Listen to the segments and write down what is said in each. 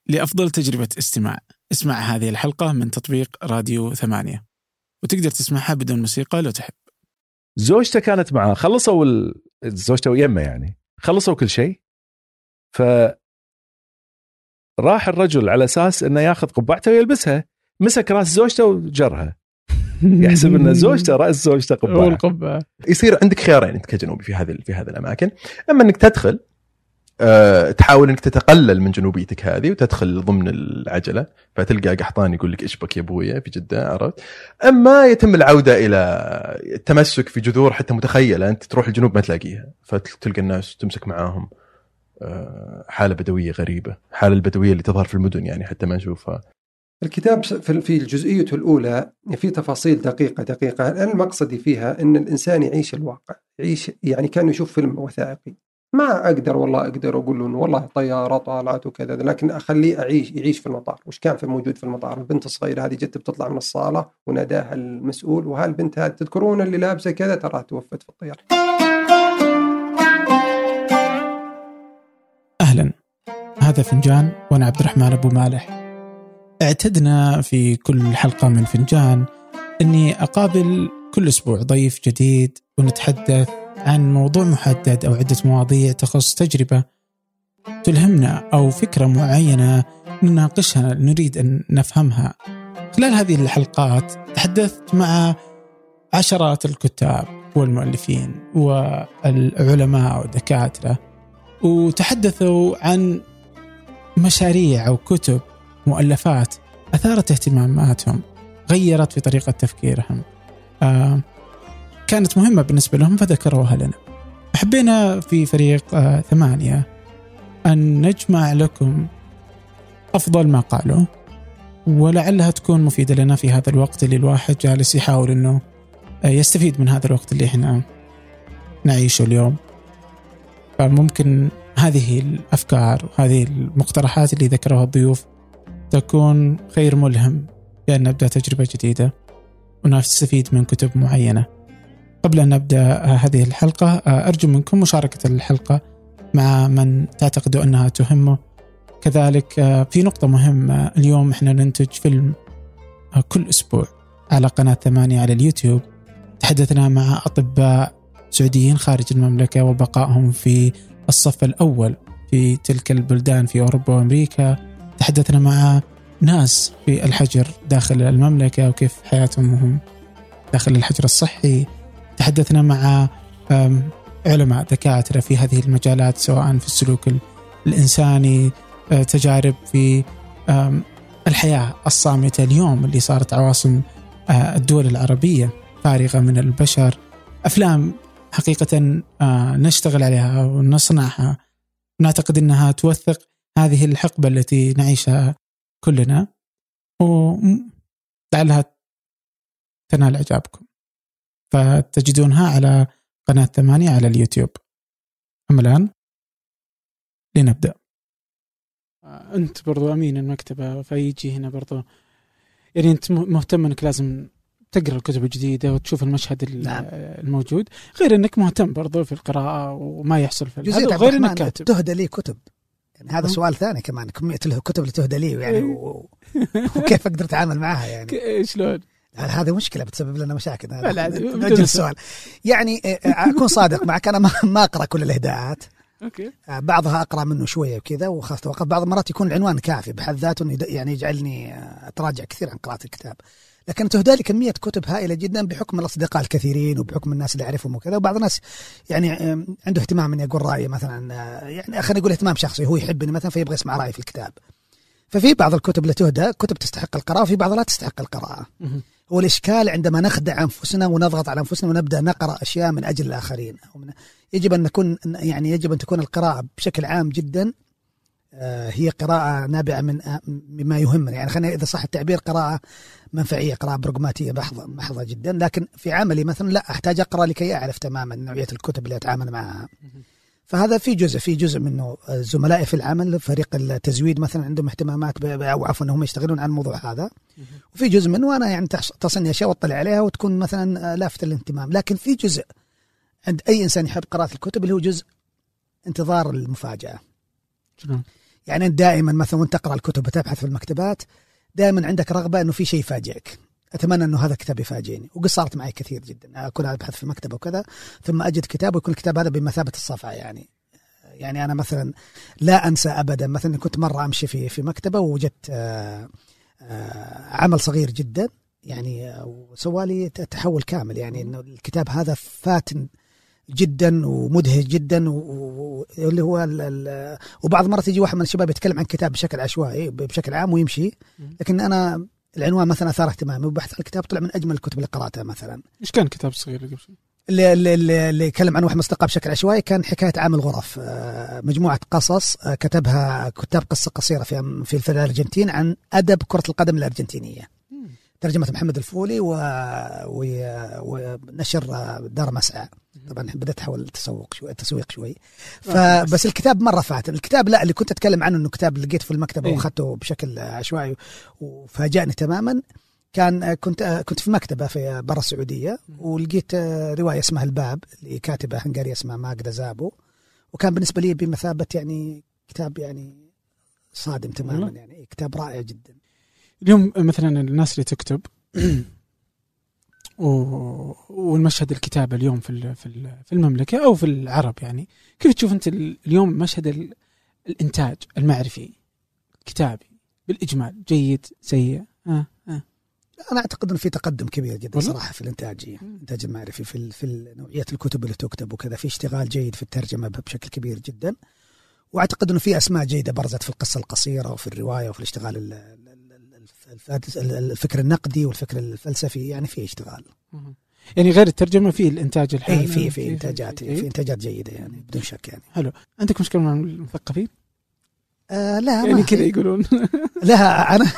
لأفضل تجربة استماع. اسمع هذه الحلقة من تطبيق راديو 8، وتقدر تسمعها بدون موسيقى لو تحب. زوجته كانت معاه، خلصوا زوجته ويمه يعني خلصوا كل شيء، فراح الرجل على أساس أنه ياخذ قبعته ويلبسها، مسك رأس زوجته وجرها، يحسب أن زوجته رأس زوجته قبعة. يصير عندك خيارين أنت كجنوبي في هذه الأماكن، أما أنك تدخل تحاول أنك تتقلل من جنوبيتك هذه وتدخل ضمن العجلة، فتلقى قحطان يقول لك إشبك يا أبويا في جدة، عرفت؟ أما يتم العودة إلى التمسك في جذور حتى متخيلة، أنت تروح الجنوب ما تلاقيها، فتلقى الناس تمسك معاهم حالة بدوية غريبة، حالة البدوية اللي تظهر في المدن يعني حتى ما نشوفها. الكتاب في الجزئية الأولى في تفاصيل دقيقة. المقصد فيها أن الإنسان يعيش الواقع، يعيش يعني كان يشوف فيلم وثائقي. ما أقدر أقول له والله طيارة طالعت وكذا، لكن أخليه يعيش في المطار. وش كان موجود في المطار؟ البنت الصغيرة هذه جت بتطلع من الصالة وناداها المسؤول، وهالبنت هذه تذكرون اللي لابسة كذا ترى توفت في الطيارة. أهلا، هذا فنجان وأنا عبد الرحمن أبو مالح. اعتدنا في كل حلقة من فنجان أني أقابل كل أسبوع ضيف جديد ونتحدث عن موضوع محدد أو عدة مواضيع تخص تجربة تلهمنا أو فكرة معينة نناقشها، نريد أن نفهمها. خلال هذه الحلقات تحدثت مع عشرات الكتاب والمؤلفين والعلماء والدكاترة، وتحدثوا عن مشاريع أو كتب مؤلفات أثارت اهتماماتهم، غيرت في طريقة تفكيرهم، كانت مهمة بالنسبة لهم فذكروها لنا. حبينا في فريق 8 أن نجمع لكم أفضل ما قالوا، ولعلها تكون مفيدة لنا في هذا الوقت اللي الواحد جالس يحاول أنه يستفيد من هذا الوقت اللي احنا نعيشه اليوم. فممكن هذه الأفكار وهذه المقترحات اللي ذكرها الضيوف تكون خير ملهم بأن نبدأ تجربة جديدة ونستفيد من كتب معينة. قبل أن نبدأ هذه الحلقة أرجو منكم مشاركة الحلقة مع من تعتقدوا أنها تهمه. كذلك في نقطة مهمة، اليوم إحنا ننتج فيلم كل أسبوع على قناة 8 على اليوتيوب. تحدثنا مع أطباء سعوديين خارج المملكة وبقائهم في الصف الأول في تلك البلدان في أوروبا وأمريكا. تحدثنا مع ناس في الحجر داخل المملكة وكيف حياتهم وهم داخل الحجر الصحي. تحدثنا مع علماء دكاترة في هذه المجالات، سواء في السلوك الإنساني، تجارب في الحياة الصامتة اليوم اللي صارت عواصم الدول العربية فارغة من البشر، أفلام حقيقة نشتغل عليها ونصنعها، ونعتقد أنها توثق هذه الحقبة التي نعيشها كلنا، ولعلها تنال إعجابكم. فتجدونها على قناة 8 على اليوتيوب. أما الآن لنبدأ. أنت برضو أمين المكتبة، فيجي هنا برضو يعني أنت مهتم أنك لازم تقرأ الكتب الجديدة وتشوف المشهد الموجود، غير أنك مهتم برضو في القراءة وما يحصل في هذا، غير أنك كاتب تهدى لي كتب. يعني هذا سؤال ثاني كمان، كمية الكتب اللي تهدى لي يعني وكيف أقدر أتعامل معها يعني شلون؟ هذه مشكلة بتسبب لنا مشاكل. نجل السؤال يعني أكون صادق معك، أنا ما أقرأ كل الإهداءات. بعضها أقرأ منه شوية وكذا وخاصة وقت بعض المرات يكون العنوان كافي بحد ذاته يعني يجعلني أتراجع كثير عن قراءة الكتاب. لكن تهدى لي كمية كتب هائلة جدا بحكم الأصدقاء الكثيرين وبحكم الناس اللي أعرفهم وكذا. وبعض الناس يعني عنده اهتمام إني أقول رأيي مثلا، يعني خلينا نقول اهتمام شخصي، هو يحبني مثلا فيبغى يسمع رأيي في الكتاب. ففي بعض الكتب اللي تهدى كتب تستحق القراءة، وفي بعض لا تستحق القراءة. هو الإشكال عندما نخدع أنفسنا ونضغط على أنفسنا ونبدأ نقرأ أشياء من أجل الآخرين. يجب أن تكون القراءة بشكل عام جدا هي قراءة نابعة من مما يهمنا. يعني خلينا إذا صح التعبير قراءة منفعية، قراءة برغماتية محضة جدا. لكن في عملي مثلا لا أحتاج أقرأ لكي أعرف تماما نوعية الكتب اللي أتعامل معها. فهذا في جزء منه زملائي في العمل فريق التزويد مثلا عندهم اهتمامات أو عفوا هم يشتغلون عن الموضوع هذا، وفي جزء منه أنا يعني تصلني أشياء واطلع عليها وتكون مثلا لافتة للاهتمام. لكن في جزء عند أي إنسان يحب قراءة الكتب اللي هو جزء انتظار المفاجأة. يعني دائما مثلا وانت تقرأ الكتب وتبحث في المكتبات دائما عندك رغبة انه في شيء يفاجئك، اتمنى انه هذا الكتاب يفاجئني، وقد صارت معي كثير جدا، اكون ابحث في مكتبه وكذا ثم اجد كتاب ويكون الكتاب هذا بمثابه الصفعه. يعني انا مثلا لا انسى ابدا مثلا كنت مره امشي في مكتبه ووجدت عمل صغير جدا يعني وسوالي تحول كامل، يعني انه الكتاب هذا فاتن جدا ومدهش جدا واللي هو وبعض مرات يجي واحد من الشباب يتكلم عن كتاب بشكل عشوائي بشكل عام ويمشي، لكن انا العنوان مثلا اثار اهتمامي وبحث عن الكتاب طلع من اجمل الكتب اللي قراتها. مثلا ايش كان كتاب صغير اللي يتكلم عن واحد مصدقاء بشكل عشوائي، كان حكايه عام الغرف، مجموعه قصص كتبها كتاب قصه قصيره في الارجنتين عن ادب كره القدم الارجنتينيه، ترجمه محمد الفولي ونشر دار مسعى. طبعا بدأت أحاول التسويق شوي فبس الكتاب مرة فاتن. الكتاب لا اللي كنت أتكلم عنه إنه كتاب لقيته في المكتبة وأخذته بشكل عشوائي وفاجأني تماما. كنت في مكتبة في برا السعودية ولقيت رواية اسمها الباب لكاتبة هنغارية اسمها ماجدا زابو، وكان بالنسبة لي بمثابة يعني كتاب يعني صادم تماما، يعني كتاب رائع جدا. اليوم مثلا الناس اللي تكتب والمشهد الكتابة اليوم في المملكة أو في العرب، يعني كيف تشوف أنت اليوم مشهد الإنتاج المعرفي الكتابي بالإجمال، جيد سيء؟ أنا أعتقد أنه في تقدم كبير جدا صراحة في الإنتاج المعرفي في نوعية الكتب اللي تكتب وكذا، في اشتغال جيد في الترجمة بشكل كبير جدا، وأعتقد أنه في أسماء جيدة برزت في القصة القصيرة وفي الرواية وفي الاشتغال الفكر النقدي والفكر الفلسفي، يعني في اشتغال. يعني غير الترجمة في الإنتاج الحالي في إنتاجات جيدة يعني بدون شك. يعني حلو. عندك مشكلة مع المثقفين؟ لا يعني كذا يقولون. لا أنا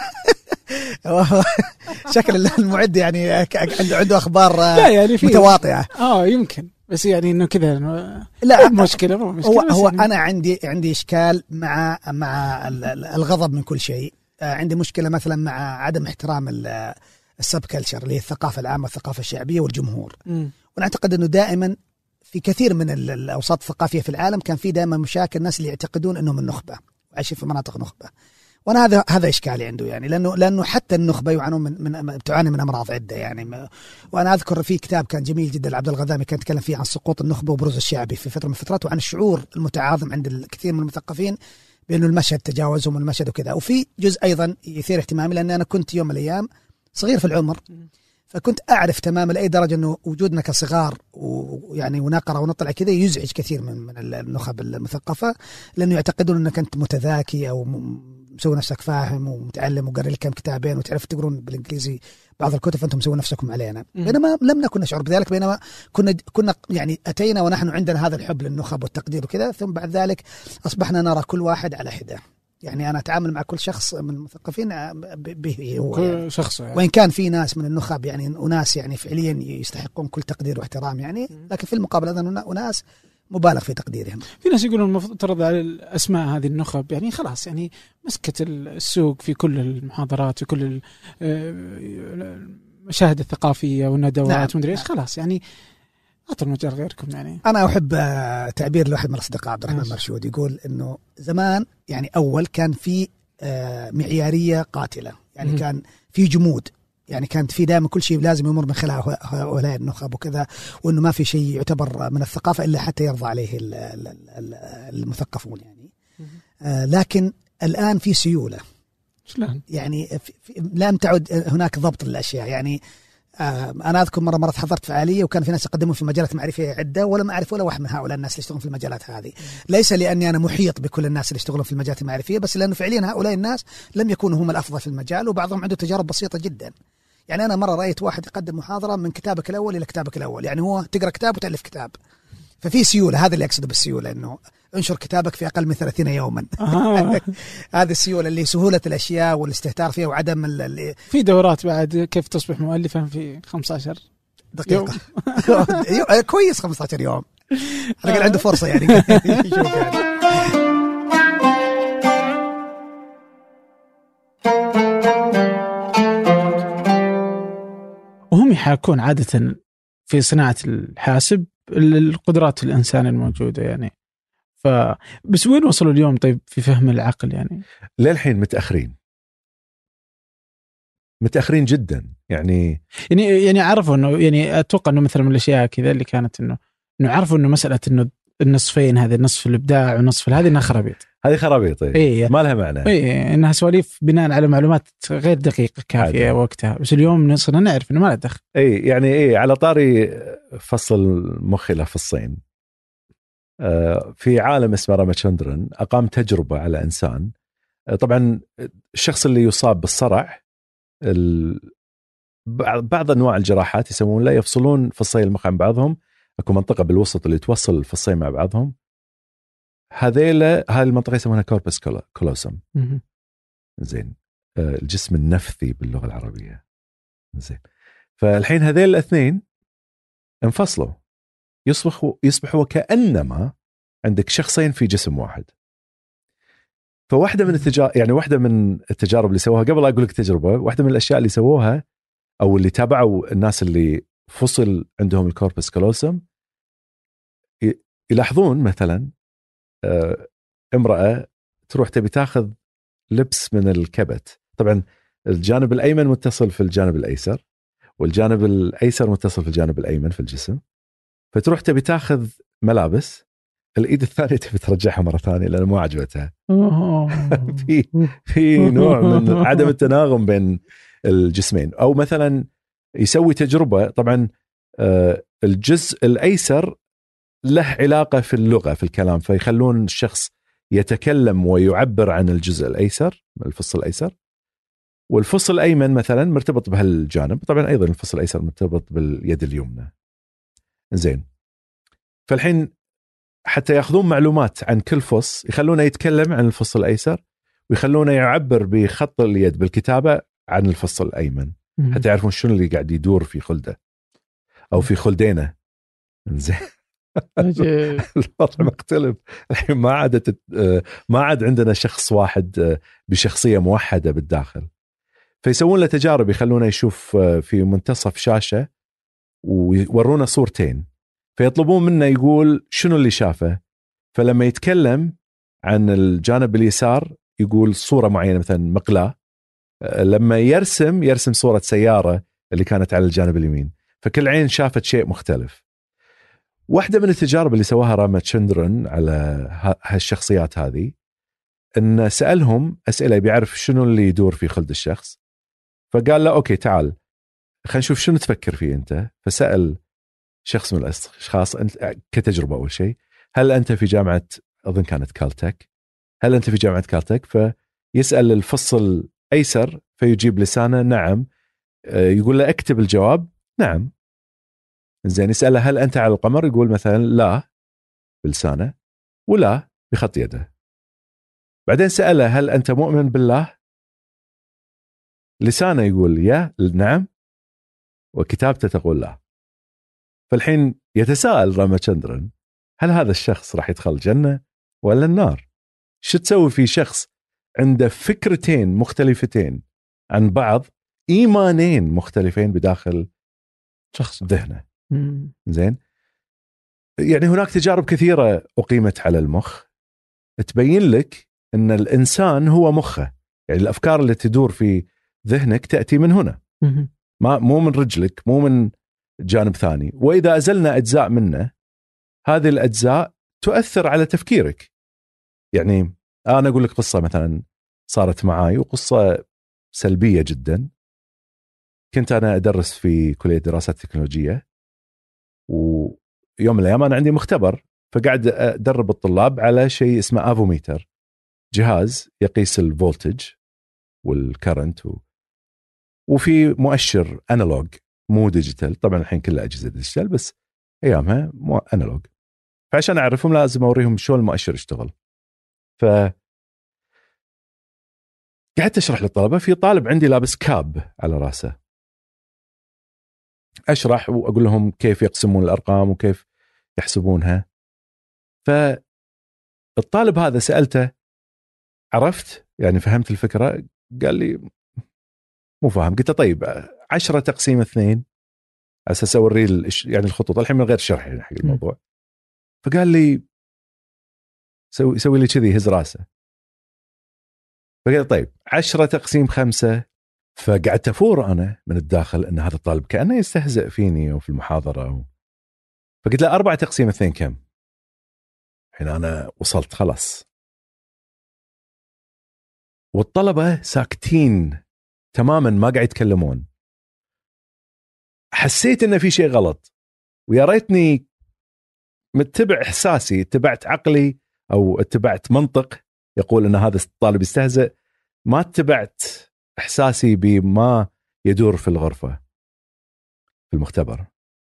شكل المعد يعني عنده أخبار لا يعني متواطئة. يمكن بس يعني إنه كذا لا مشكلة هو يعني أنا عندي إشكال مع الغضب من كل شيء. عندي مشكلة مثلا مع عدم احترام السب كلتشر اللي هي الثقافة العامة والثقافة الشعبية والجمهور. ونعتقد أنه دائما في كثير من الأوساط الثقافية في العالم كان في دائما مشاكل الناس اللي يعتقدون أنهم النخبة وعايشين في مناطق نخبة، وأنا هذا إشكالي عنده، يعني لأنه حتى النخبة تعاني من أمراض عدة يعني. وأنا أذكر في كتاب كان جميل جدا لعبد الغذامي كان يتكلم فيه عن سقوط النخبة وبروز الشعبي في فترة من الفترات، وعن الشعور المتعاظم عند الكثير من المثقفين بأنه المشهد تجاوزهم المشهد وكذا. وفي جزء أيضا يثير اهتمامي لأن أنا كنت يوم من الأيام صغير في العمر، فكنت أعرف تماما لأي درجة أنه وجودنا كصغار ويعني ونقرأ ونطلع كذا يزعج كثير من النخب المثقفة، لأنه يعتقدون أنك أنت متذاكي أو مسوي نفسك فاهم ومتعلم وقرأ لك كم كتابين وتعرف تقرون بالإنجليزي بعض الكتب فأنتم مسوي نفسكم علينا. بينما لم نكن نشعر بذلك، بينما كنا يعني أتينا ونحن عندنا هذا الحب للنخب والتقدير وكذا، ثم بعد ذلك أصبحنا نرى كل واحد على حدة. يعني أنا أتعامل مع كل شخص من المثقفين به هو يعني شخص يعني. وإن كان في ناس من النخب يعني أناس يعني فعليا يستحقون كل تقدير واحترام يعني، لكن في المقابل أيضا أناس مبالغ في تقديرهم. في ناس يقولون المفترض على الأسماء هذه النخب يعني خلاص يعني مسكت السوق في كل المحاضرات وكل المشاهد الثقافية والندوات ومدري إيش، خلاص يعني أعطوا المجال غيركم. يعني أنا أحب تعبير لواحد من الأصدقاء عبد الرحمن مرشود يقول إنه زمان يعني أول كان في معيارية قاتلة، يعني كان في جمود، يعني كانت في دائما كل شيء لازم يمر من خلال هؤلاء النخب وكذا، وإنه ما في شيء يعتبر من الثقافة إلا حتى يرضى عليه المثقفون يعني. لكن الآن في سيولة يعني لم تعد هناك ضبط للأشياء. يعني أنا أذكر مرة حضرت فعالية وكان في ناس يقدمون في مجالات معرفية عدة ولم أعرف ولا واحد من هؤلاء الناس اللي يشتغلون في المجالات هذه، ليس لأني أنا محيط بكل الناس اللي يشتغلون في المجالات المعرفية، بس لأنه فعليا هؤلاء الناس لم يكونوا هم الأفضل في المجال، وبعضهم عنده تجارب بسيطة جدا. يعني أنا مرة رأيت واحد يقدم محاضرة من كتابك الأول إلى كتابك الأول، يعني هو تقرأ كتاب وتألف كتاب، ففي سيولة. هذا اللي أقصده بالسيولة، إنه انشر كتابك في أقل من 30 يوما. هذه السيولة اللي سهولة الأشياء والاستهتار فيها وعدم في دورات بعد كيف تصبح مؤلفا في 15 دقيقة. كويس 15 يوم على الأقل عنده فرصة يعني. يشوف يعني. وهم يحاكون عادة في صناعة الحاسب القدرات الإنسان الموجودة يعني، بس وين وصلوا اليوم طيب في فهم العقل يعني؟ للحين متأخرين جدا يعني عرفوا انه يعني اتوقع انه مثلا من الاشياء كذا اللي كانت انه عرفوا انه مساله انه النصفين هذه نصف الابداع ونصف هذه انها خرابيط. هذه خرابيط ما لها معنى. انها سواليف بناء على معلومات غير دقيقه كافيه وقتها، بس اليوم صرنا نعرف انه ما له دخل. يعني على طاري فصل مخي له فصين. في عالم اسمه راماتشندرن اقام تجربه على انسان. طبعا الشخص اللي يصاب بالصرع بعض انواع الجراحات يسمون له يفصلون فصي المخ عن بعضهم. اكو منطقه بالوسط اللي توصل الفصين مع بعضهم، هذه المنطقه يسمونها كوربس كولوسم. زين، الجسم النفثي باللغه العربيه. زين، فالحين هذيل الاثنين انفصلوا، يصبحوا كأنما عندك شخصين في جسم واحد. فواحدة من واحدة من التجارب اللي سووها، قبل أقول لك تجربة، واحدة من الأشياء اللي سووها أو اللي تابعوا الناس اللي فصل عندهم الكوربس كالوسم، يلاحظون مثلا امرأة تروح تبي تاخذ لبس من الكبت. طبعا الجانب الأيمن متصل في الجانب الأيسر، والجانب الأيسر متصل في الجانب الأيمن في الجسم. فتروح تبي تاخذ ملابس، الإيد الثانية تبي ترجعها مرة ثانية لأن ما عجبتها. في نوع من عدم التناغم بين الجسمين. أو مثلا يسوي تجربة، طبعا الجزء الأيسر له علاقة في اللغة في الكلام، فيخلون الشخص يتكلم ويعبر عن الجزء الأيسر، الفص الأيسر. والفص الأيمن مثلا مرتبط بهالجانب، طبعا أيضا الفص الأيسر مرتبط باليد اليمنى. زين، فالحين حتى ياخذون معلومات عن كل فص يخلونه يتكلم عن الفص الأيسر، ويخلونه يعبر بخط اليد بالكتابة عن الفص الأيمن، حتى يعرفون شنو اللي قاعد يدور في خلده أو في خلدينه. زين، الوضع مختلف الحين. ما عاد عندنا شخص واحد بشخصية موحدة بالداخل. فيسوون له تجارب، يخلونه يشوف في منتصف شاشة ويورونا صورتين، فيطلبون منه يقول شنو اللي شافه. فلما يتكلم عن الجانب اليسار يقول صورة معينة، مثلا مقلاة. لما يرسم صورة سيارة اللي كانت على الجانب اليمين. فكل عين شافت شيء مختلف. واحدة من التجارب اللي سواها راماتشندرن على هالشخصيات هذه، إن سألهم أسئلة بيعرف شنو اللي يدور في خلد الشخص. فقال له أوكي تعال خلينا نشوف شنو تفكر فيه أنت. فسأل شخص من الأشخاص كتجربة أول شيء، هل أنت في جامعة، أظن كانت كالتك، هل أنت في جامعة كالتك؟ فيسأل الفصل أيسر فيجيب لسانه نعم. يقول له اكتب الجواب نعم. زين، يسأله هل أنت على القمر؟ يقول مثلا لا بلسانه ولا بخط يده. بعدين سأله هل أنت مؤمن بالله؟ لسانه يقول يا نعم، وكتابته تقول لا. فالحين يتساءل راماتشندرن، هل هذا الشخص راح يدخل الجنة ولا النار؟ شو تسوي في شخص عنده فكرتين مختلفتين عن بعض، إيمانين مختلفين بداخل شخص ذهنه؟ زين، يعني هناك تجارب كثيرة أقيمت على المخ تبين لك أن الإنسان هو مخه. يعني الأفكار اللي تدور في ذهنك تأتي من هنا، مو من رجلك، مو من جانب ثاني. وإذا أزلنا أجزاء منه، هذه الأجزاء تؤثر على تفكيرك. يعني أنا أقول لك قصة مثلا صارت معاي، وقصة سلبية جدا. كنت أنا أدرس في كلية دراسات تكنولوجية، ويوم من الأيام أنا عندي مختبر، فقاعد أدرب الطلاب على شيء اسمه آفوميتر، جهاز يقيس الفولتج والكرنت وفي مؤشر أنالوج مو ديجيتال. طبعا الحين كلها أجهزة ديجيتال، بس أيامها أنالوج. فعشان أعرفهم لازم أوريهم شو المؤشر يشتغل. فقعدت أشرح للطلبة، في طالب عندي لابس كاب على رأسه، أشرح وأقول لهم كيف يقسمون الأرقام وكيف يحسبونها. فالطالب هذا سألته عرفت يعني فهمت الفكرة؟ قال لي مو فاهم. قلت طيب 10 تقسيم 2 على أساس أوريه يعني الخطوط الحين من غير شرح يعني حق الموضوع. فقال لي سوي لي كذي، هز راسه. فقلت طيب 10 تقسيم 5. فقعدت أفور أنا من الداخل أن هذا الطالب كأنه يستهزئ فيني وفي المحاضرة فقلت له 4 تقسيم 2 كم؟ حين أنا وصلت خلاص، والطلبة ساكتين تماما ما قاعد يتكلمون. حسيت إن في شيء غلط، ويا ريتني متبع إحساسي، اتبعت عقلي أو اتبعت منطق يقول أن هذا الطالب يستهزئ، ما اتبعت إحساسي بما يدور في الغرفة في المختبر.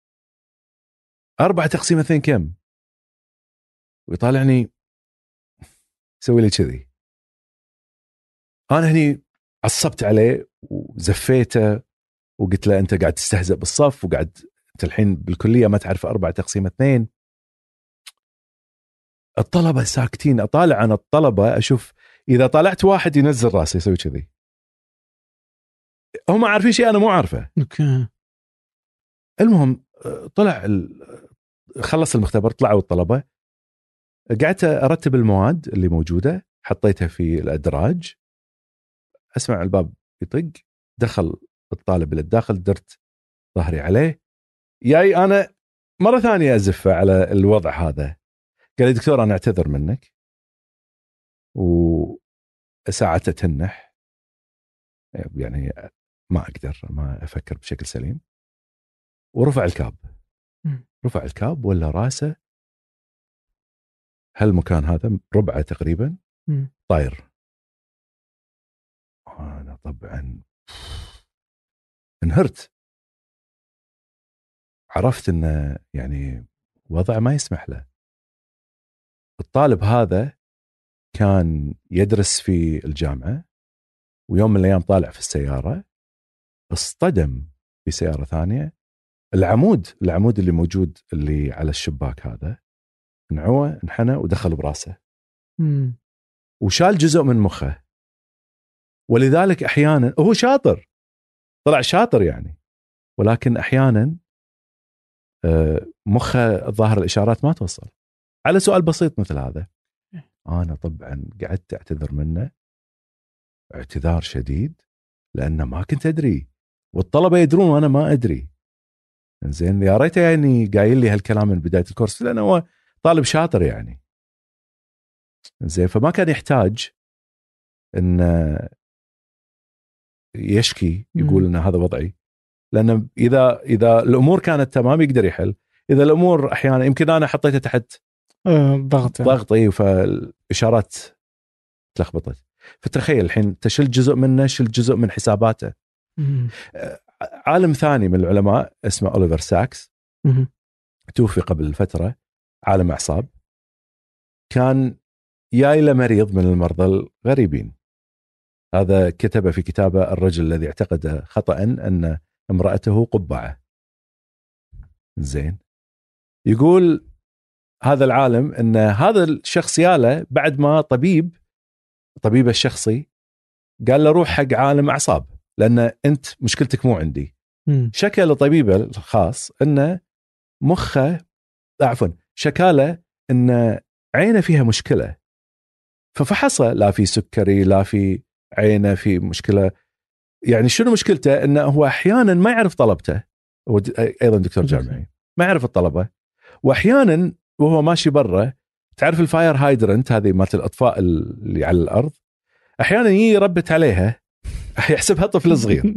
4 تقسيم 2 كم؟ ويطالعني يسوي لي كذي. أنا هني عصبت عليه وزفيته وقلت له أنت قاعد تستهزئ بالصف، وقاعد أنت الحين بالكلية ما تعرف 4 تقسيم 2. الطلبة ساكتين، أطالع عن الطلبة أشوف إذا طالعت واحد ينزل راسه يسوي كذي، هم عارفين شيء أنا مو عارفه. أوكي. المهم طلع خلص المختبر، طلعوا الطلبة، قعدت أرتب المواد اللي موجودة، حطيتها في الأدراج، أسمع الباب يطق، دخل الطالب للداخل، درت ظهري عليه، جاي أنا مرة ثانية أزفه على الوضع هذا. قال لي دكتور أنا أعتذر منك، وساعة تنح يعني ما أقدر ما أفكر بشكل سليم، ورفع الكاب. رفع الكاب ولا راسه هالمكان هذا ربعه تقريبا طاير. أنا طبعا انهرت، عرفت إنه يعني وضع ما يسمح له. الطالب هذا كان يدرس في الجامعة، ويوم من الأيام طالع في السيارة اصطدم في سيارة ثانية، العمود اللي موجود اللي على الشباك هذا انحنى ودخل براسه وشال جزء من مخه. ولذلك أحيانا هو شاطر، طلع شاطر يعني، ولكن أحيانا مخه ظاهر الإشارات ما توصل على سؤال بسيط مثل هذا. أنا طبعا قعدت أعتذر منه اعتذار شديد، لأنه ما كنت أدري والطلبة يدرون وأنا ما أدري. زين يا ريته يعني قايل لي هالكلام من بداية الكورس، لأنه هو طالب شاطر يعني. زين فما كان يحتاج إن يشكي يقول إن هذا وضعي، لأن إذا الأمور كانت تمام يقدر يحل. إذا الأمور أحيانا يمكن أنا حطيته تحت ضغطي فالإشارات تلخبطت. فتخيل الحين تشل جزء منه، شل جزء من حساباته. عالم ثاني من العلماء اسمه أوليفر ساكس، توفي قبل فترة، عالم أعصاب، كان يايله مريض من المرضى الغريبين. هذا كتب في كتابه الرجل الذي اعتقد خطأ أن امرأته قبعة. زين يقول هذا العالم أن هذا الشخص ياله بعد ما طبيبه الشخصي قال له روح حق عالم أعصاب، لأن أنت مشكلتك مو عندي. شكى لطبيبه الخاص أن مخه شكاله أن عينه فيها مشكلة، ففحصه لا في سكري لا في عينه في مشكلة. يعني شنو مشكلته؟ أنه هو أحيانا ما يعرف طلبته، هو أيضا دكتور جامعي ما يعرف الطلبة، وأحيانا وهو ماشي برا، تعرف الفاير هايدرنت هذه مالت الأطفاء اللي على الأرض، أحيانا يربت عليها يحسبها طفل صغير.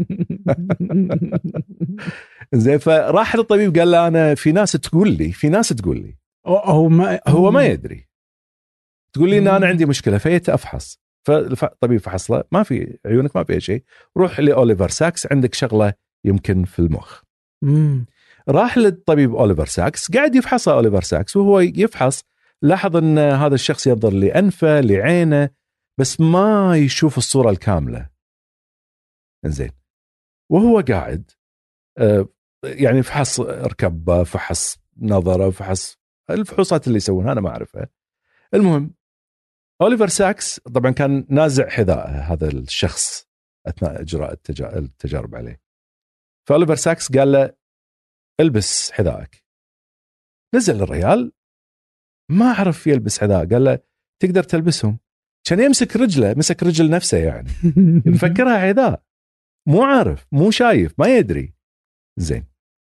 زين فراح للطبيب قال له أنا في ناس تقول لي هو ما يدري، تقول لي إن أنا عندي مشكلة فيت أفحص. فالطبيب فحص له ما في عيونك ما في شيء، روح لأوليفر ساكس عندك شغلة يمكن في المخ. راح للطبيب أوليفر ساكس، قاعد يفحصه أوليفر ساكس، وهو يفحص لاحظ أن هذا الشخص ينظر لأنفه لعينه بس ما يشوف الصورة الكاملة. إنزين وهو قاعد يعني فحص ركبه، فحص نظره، فحص الفحوصات اللي يسوونها أنا ما أعرفها. المهم أوليفر ساكس طبعا كان نازع حذاءه هذا الشخص أثناء إجراء التجارب عليه، فأوليفر ساكس قال له البس حذائك. نزل الرجال ما عرف يلبس حذاء، قال له تقدر تلبسهم. كان يمسك رجله، مسك رجل نفسه يعني مفكرها عذاء، مو عارف، مو شايف، ما يدري. زين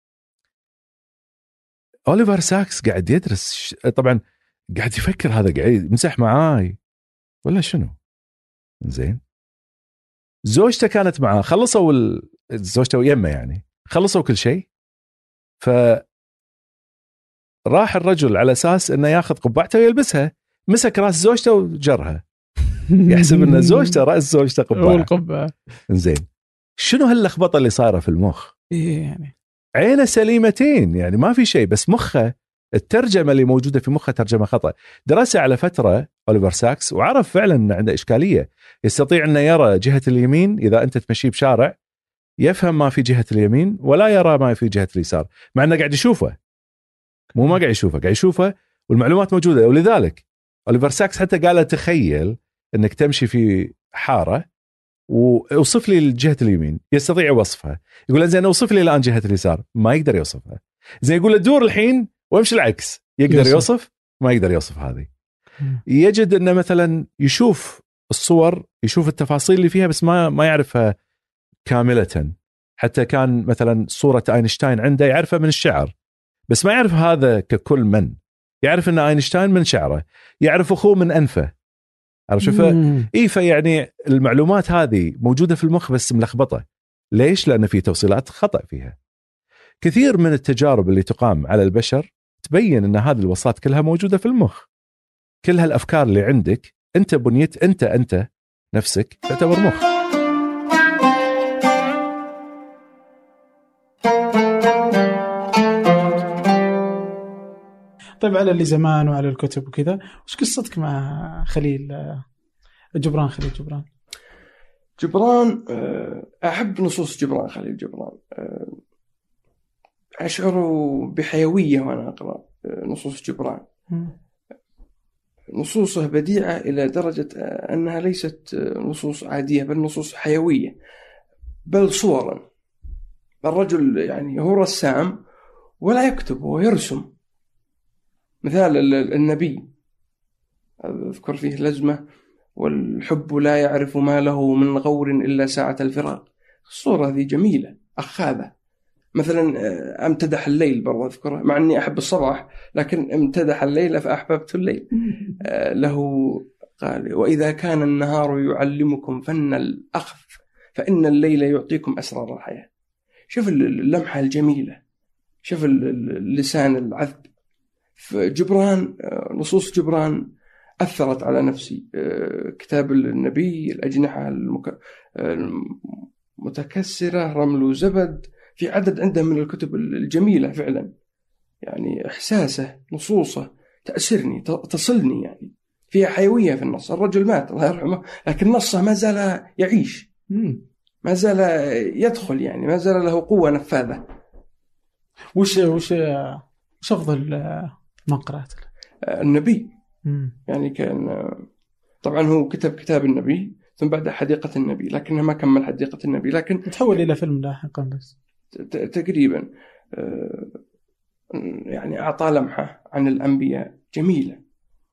أوليفر ساكس قاعد يدرس طبعا، قاعد يفكر هذا قاعد يمسح معاي ولا شنو. زين زوجته كانت معاه، خلصوا زوجته ويمه يعني خلصوا كل شيء، فراح الرجل على أساس أنه ياخذ قبعته ويلبسها، مسك راس زوجته وجرها يحسب أن زوجته رأس زوجته قبعة. زين شنو هاللخبطة اللي صايرة في المخ؟ يعني عينه سليمتين يعني ما في شيء، بس مخه الترجمة اللي موجودة في مخه ترجمة خطأ. درسها على فترة أوليفر ساكس وعرف فعلا أن عنده إشكالية، يستطيع أن يرى جهة اليمين إذا أنت تمشي بشارع، يفهم ما في جهة اليمين ولا يرى ما في جهة اليسار، مع أنه قاعد يشوفه، مو ما قاعد يشوفه، قاعد يشوفه والمعلومات موجودة. ولذلك أوليفر ساكس حتى قال تخيل أنك تمشي في حارة ووصف لي الجهة اليمين، يستطيع وصفها. يقول زين اوصف لي الآن جهة اليسار، ما يقدر يوصفها. زين يقول له دور الحين وامشي العكس، يقدر يوصف، ما يقدر يوصف هذه. يجد أنه مثلا يشوف الصور، يشوف التفاصيل اللي فيها، بس ما يعرفها كاملة. حتى كان مثلا صورة أينشتاين عنده يعرفها من الشعر، بس ما يعرف هذا ككل. من يعرف أن أينشتاين من شعره، يعرف أخوه من أنفه، عرف شوفه إيه. فيعني المعلومات هذه موجودة في المخ بس ملخبطة. ليش؟ لأن في توصيلات خطأ فيها. كثير من التجارب اللي تقام على البشر تبين أن هذه الوصلات كلها موجودة في المخ. كل هالأفكار اللي عندك أنت بنيت، أنت نفسك تعتبر مخ. طيب على اللي زمان وعلى الكتب وكذا، وش قصتك مع خليل جبران؟ خليل جبران أحب نصوص جبران. خليل جبران أشعر بحيوية وأنا أقرأ نصوص جبران. نصوصه بديعة إلى درجة أنها ليست نصوص عادية، بل نصوص حيوية، بل صورا. الرجل يعني هو رسام ولا يكتب، هو يرسم. مثال النبي أذكر فيه لزمة: والحب لا يعرف ما له من غور إلا ساعة الفراق. الصورة هذه جميلة أخاذة. مثلا امتدح الليل برضه أذكره، مع أني أحب الصباح، لكن امتدح الليل فأحببت الليل. له قال: وإذا كان النهار يعلمكم فن الأخذ فإن الليل يعطيكم أسرار الحياة. شوف اللمحة الجميلة، شوف اللسان العذب. جبران، نصوص جبران أثرت على نفسي. كتاب النبي، الأجنحة المتكسرة، رمل وزبد، في عدد عنده من الكتب الجميلة فعلا. يعني إحساسه، نصوصه تأسرني، تصلني، يعني فيها حيوية في النص. الرجل مات الله يرحمه، لكن نصه ما زال يعيش، ما زال يدخل، يعني ما زال له قوة نفاذة. وش أفضل ما قرأت النبي؟ يعني كان طبعا هو كتب كتاب النبي، ثم بعد حديقة النبي، لكنه ما كمل حديقة النبي، لكن تحول إلى فيلم لاحقا بس تقريبا. يعني أعطى لمحة عن الأنبياء جميلة.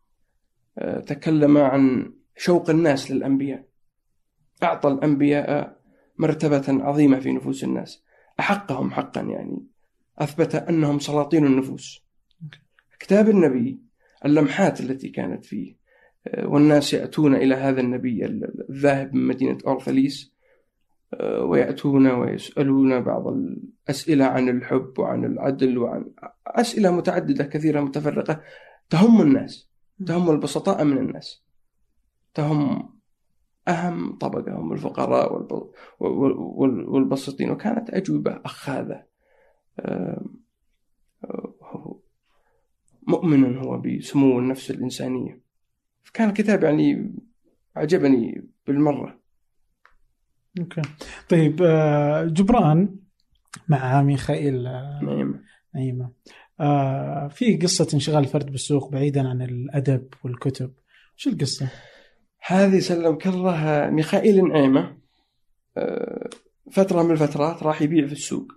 تكلم عن شوق الناس للأنبياء، أعطى الأنبياء مرتبة عظيمة في نفوس الناس، أحقهم حقا، يعني أثبت أنهم سلاطين النفوس. كتاب النبي، اللمحات التي كانت فيه، والناس يأتون إلى هذا النبي الذاهب من مدينة أورثليس، ويأتون ويسألون بعض الأسئلة عن الحب وعن العدل وعن أسئلة متعددة كثيرة متفرقة تهم الناس، تهم البسطاء من الناس، تهم أهم طبقة، هم الفقراء والبسطين. وكانت أجوبة أخاذة. مؤمن هو بسمو النفس الإنسانية. كان الكتاب يعني عجبني بالمرة. أوكي. طيب جبران مع ميخائيل نعيمة، في قصة انشغال الفرد بالسوق بعيدا عن الأدب والكتب، شو القصة؟ هذه سلم كره ميخائيل نعيمة فترة من الفترات راح يبيع في السوق،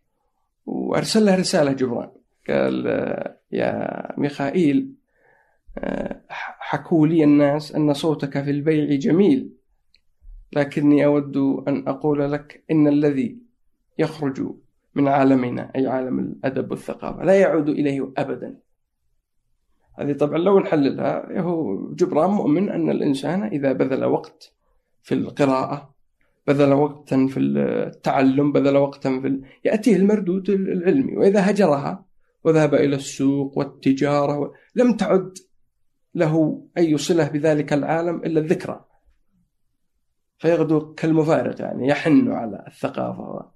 وأرسل له رسالة جبران، قال: يا ميخائيل، حكوا لي الناس أن صوتك في البيع جميل، لكني أود أن أقول لك إن الذي يخرج من عالمنا أي عالم الأدب والثقافة لا يعود إليه أبدا. هذه طبعا لو نحللها هو جبران مؤمن أن الإنسان إذا بذل وقت في القراءة، بذل وقتا في التعلم، بذل وقتا يأتيه المردود العلمي، وإذا هجرها وذهب إلى السوق والتجارة لم تعد له أي صلة بذلك العالم إلا الذكرى، فيغدو كالمفارق يعني يحن على الثقافة.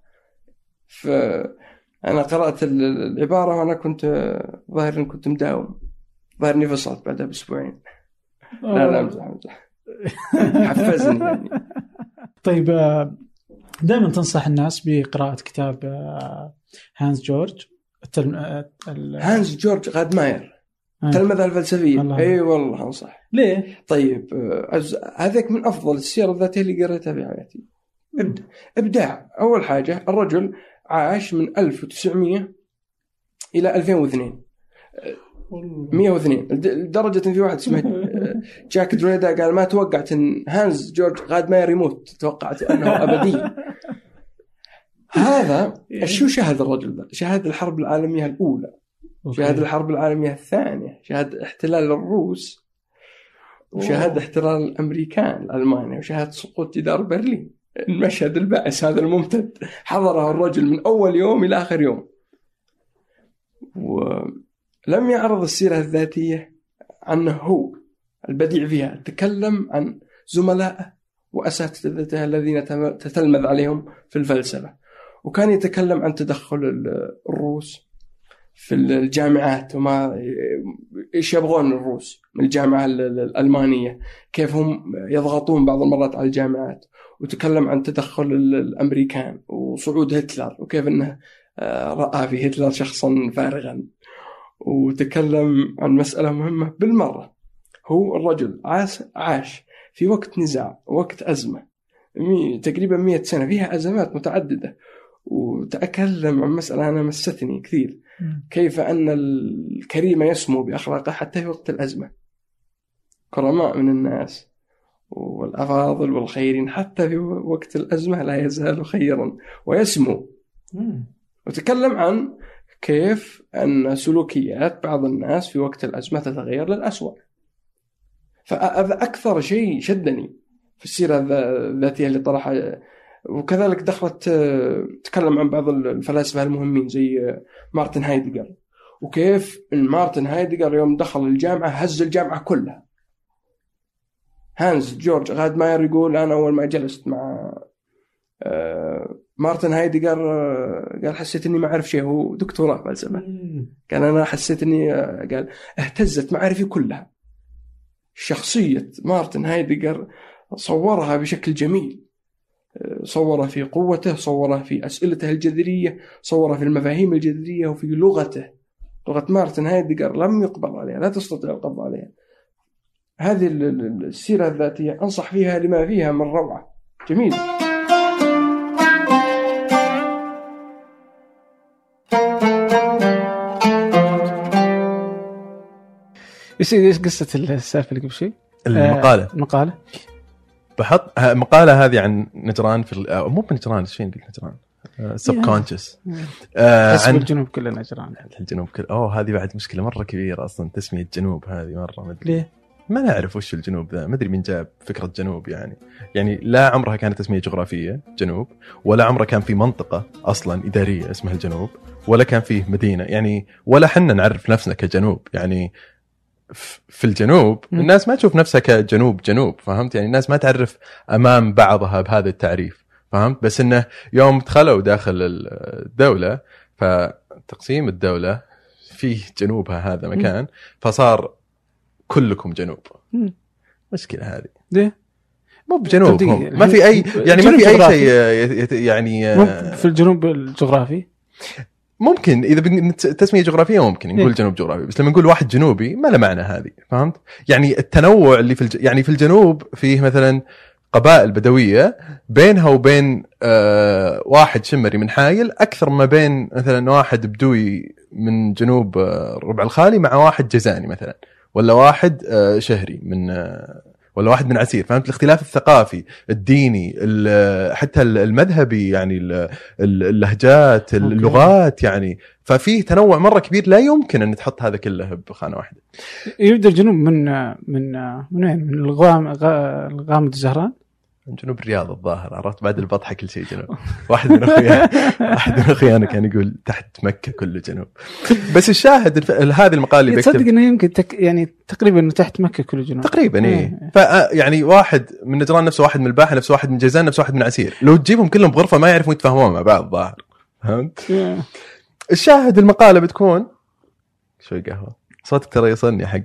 فأنا قرأت العبارة وأنا كنت ظاهر كنت مداوم، ظاهرني فصلت بعدها بأسبوعين. لا أمزح حفزني يعني. طيب دائما تنصح الناس بقراءة كتاب هانس جورج هانس جورج غادماير تلمذة الفلسفية. اي والله انصح. ليه؟ طيب هذاك من افضل السير الذاتيه اللي قريتها في حياتي. ابداع. اول حاجه الرجل عاش من 1900 الى 2002 102 لدرجه ان في واحد اسمه جاك دريدا قال ما توقعت ان هانس جورج غادماير يموت، توقعت انه ابدي. هذا شو شاهد الرجل ذا؟ شاهد الحرب العالميه الاولى، شاهد الحرب العالمية الثانية، شاهد احتلال الروس، وشاهد احتلال الأمريكان الألمانيا، وشاهد سقوط جدار برلين. المشهد البائس هذا الممتد حضره الرجل من أول يوم إلى آخر يوم. ولم يعرض السيرة الذاتية عنه هو البديع فيها، تكلم عن زملائه وأساتذته الذين تتلمذ عليهم في الفلسفة، وكان يتكلم عن تدخل الروس في الجامعات وما إيش يبغون الروس من الجامعة الألمانية، كيف هم يضغطون بعض المرات على الجامعات، وتكلم عن تدخل الأمريكان وصعود هتلر وكيف أنه رأى في هتلر شخصا فارغا، وتكلم عن مسألة مهمة بالمرة. هو الرجل عاش في وقت نزاع، وقت أزمة تقريبا 100 سنة فيها أزمات متعددة، وتأكلم عن مسألة أنا مستني كثير، كيف أن الكريم يسمو بأخلاقه حتى في وقت الأزمة، كرماء من الناس والأفاضل والخيرين حتى في وقت الأزمة لا يزال خيرا ويسمو. وتكلم عن كيف أن سلوكيات بعض الناس في وقت الأزمة تتغير للأسوأ. فهذا أكثر شيء شدني في السيرة الذاتية اللي طرحها. وكذلك دخلت تكلم عن بعض الفلاسفة المهمين زي مارتن هايدغر، وكيف إن مارتن هايدغر يوم دخل الجامعة هز الجامعة كلها. هانس جورج غادماير يقول أنا أول ما جلست مع مارتن هايدغر قال حسيت إني ما أعرف شيء، هو دكتوراه فلسفة، قال أنا حسيت إني قال اهتزت معارفي كلها. شخصية مارتن هايدغر صورها بشكل جميل، صوره في قوته، صوره في أسئلته الجذرية، صوره في المفاهيم الجذرية، وفي لغته. لغة مارتن هايدغر لم يقبض عليها، لا تستطيع القبض عليها. هذه السيرة الذاتية أنصح فيها لما فيها من روعة. جميل. ايش قصة السالفة اللي قبل شيء؟ المقالة بحط مقالة هذه عن نجران في مو بنجران، ايش فين قلت نجران؟ سبكونشس عن الجنوب كله نجران. الجنوب كله هذه بعد مشكلة مرة كبيرة أصلا، تسمية الجنوب هذه مرة ما أدري ليه، ما نعرف وش الجنوب ذا، ما أدري من جاب فكرة جنوب. يعني لا عمرها كانت تسمية جغرافية جنوب، ولا عمرها كان في منطقة أصلا إدارية اسمها الجنوب، ولا كان فيه مدينة يعني، ولا حنا نعرف نفسنا كجنوب. يعني في الجنوب الناس ما تشوف نفسها كجنوب، فهمت؟ يعني الناس ما تعرف أمام بعضها بهذا التعريف، فهمت؟ بس إنه يوم دخلوا داخل الدولة، فتقسيم الدولة فيه جنوبها هذا مكان، فصار كلكم جنوب. مشكلة هذه ليه؟ مو بجنوب، ما في أي يعني ما في أي شيء يعني في الجنوب الجغرافي. ممكن إذا تسمية جغرافية ممكن نقول جنوب جغرافي، بس لما نقول واحد جنوبي ما له معنى هذه، فهمت؟ يعني التنوع اللي يعني في الجنوب فيه مثلا قبائل بدوية بينها وبين واحد شمري من حايل أكثر ما بين مثلا واحد بدوي من جنوب ربع الخالي مع واحد جزاني مثلا، ولا واحد شهري من ولا واحد من عسير. فهمت الاختلاف الثقافي الديني حتى المذهبي، يعني اللهجات اللغات، يعني ففيه تنوع مرة كبير لا يمكن أن تحط هذا كله بخانة واحدة. يبدأ الجنوب من وين؟ من الغامض الزهران، من جنوب الرياض الظاهر، عرفت بعد البطحة كل شيء جنوب. واحد من أخويانا كان يقول تحت مكة كله جنوب. بس الشاهد هذه المقالة اللي بكتب تصدق إنه يمكن يعني تقريبا إنه تحت مكة كله جنوب تقريبا. إيه يعني واحد من نجران نفسه، واحد من الباحة نفسه، واحد من جيزان نفسه، واحد من عسير، لو تجيبهم كلهم بغرفة ما يعرفون يتفاهمون مع بعض ظاهر. فهمت؟ الشاهد المقالة بتكون شوي قهوة، صوتك ترى يصلني حق.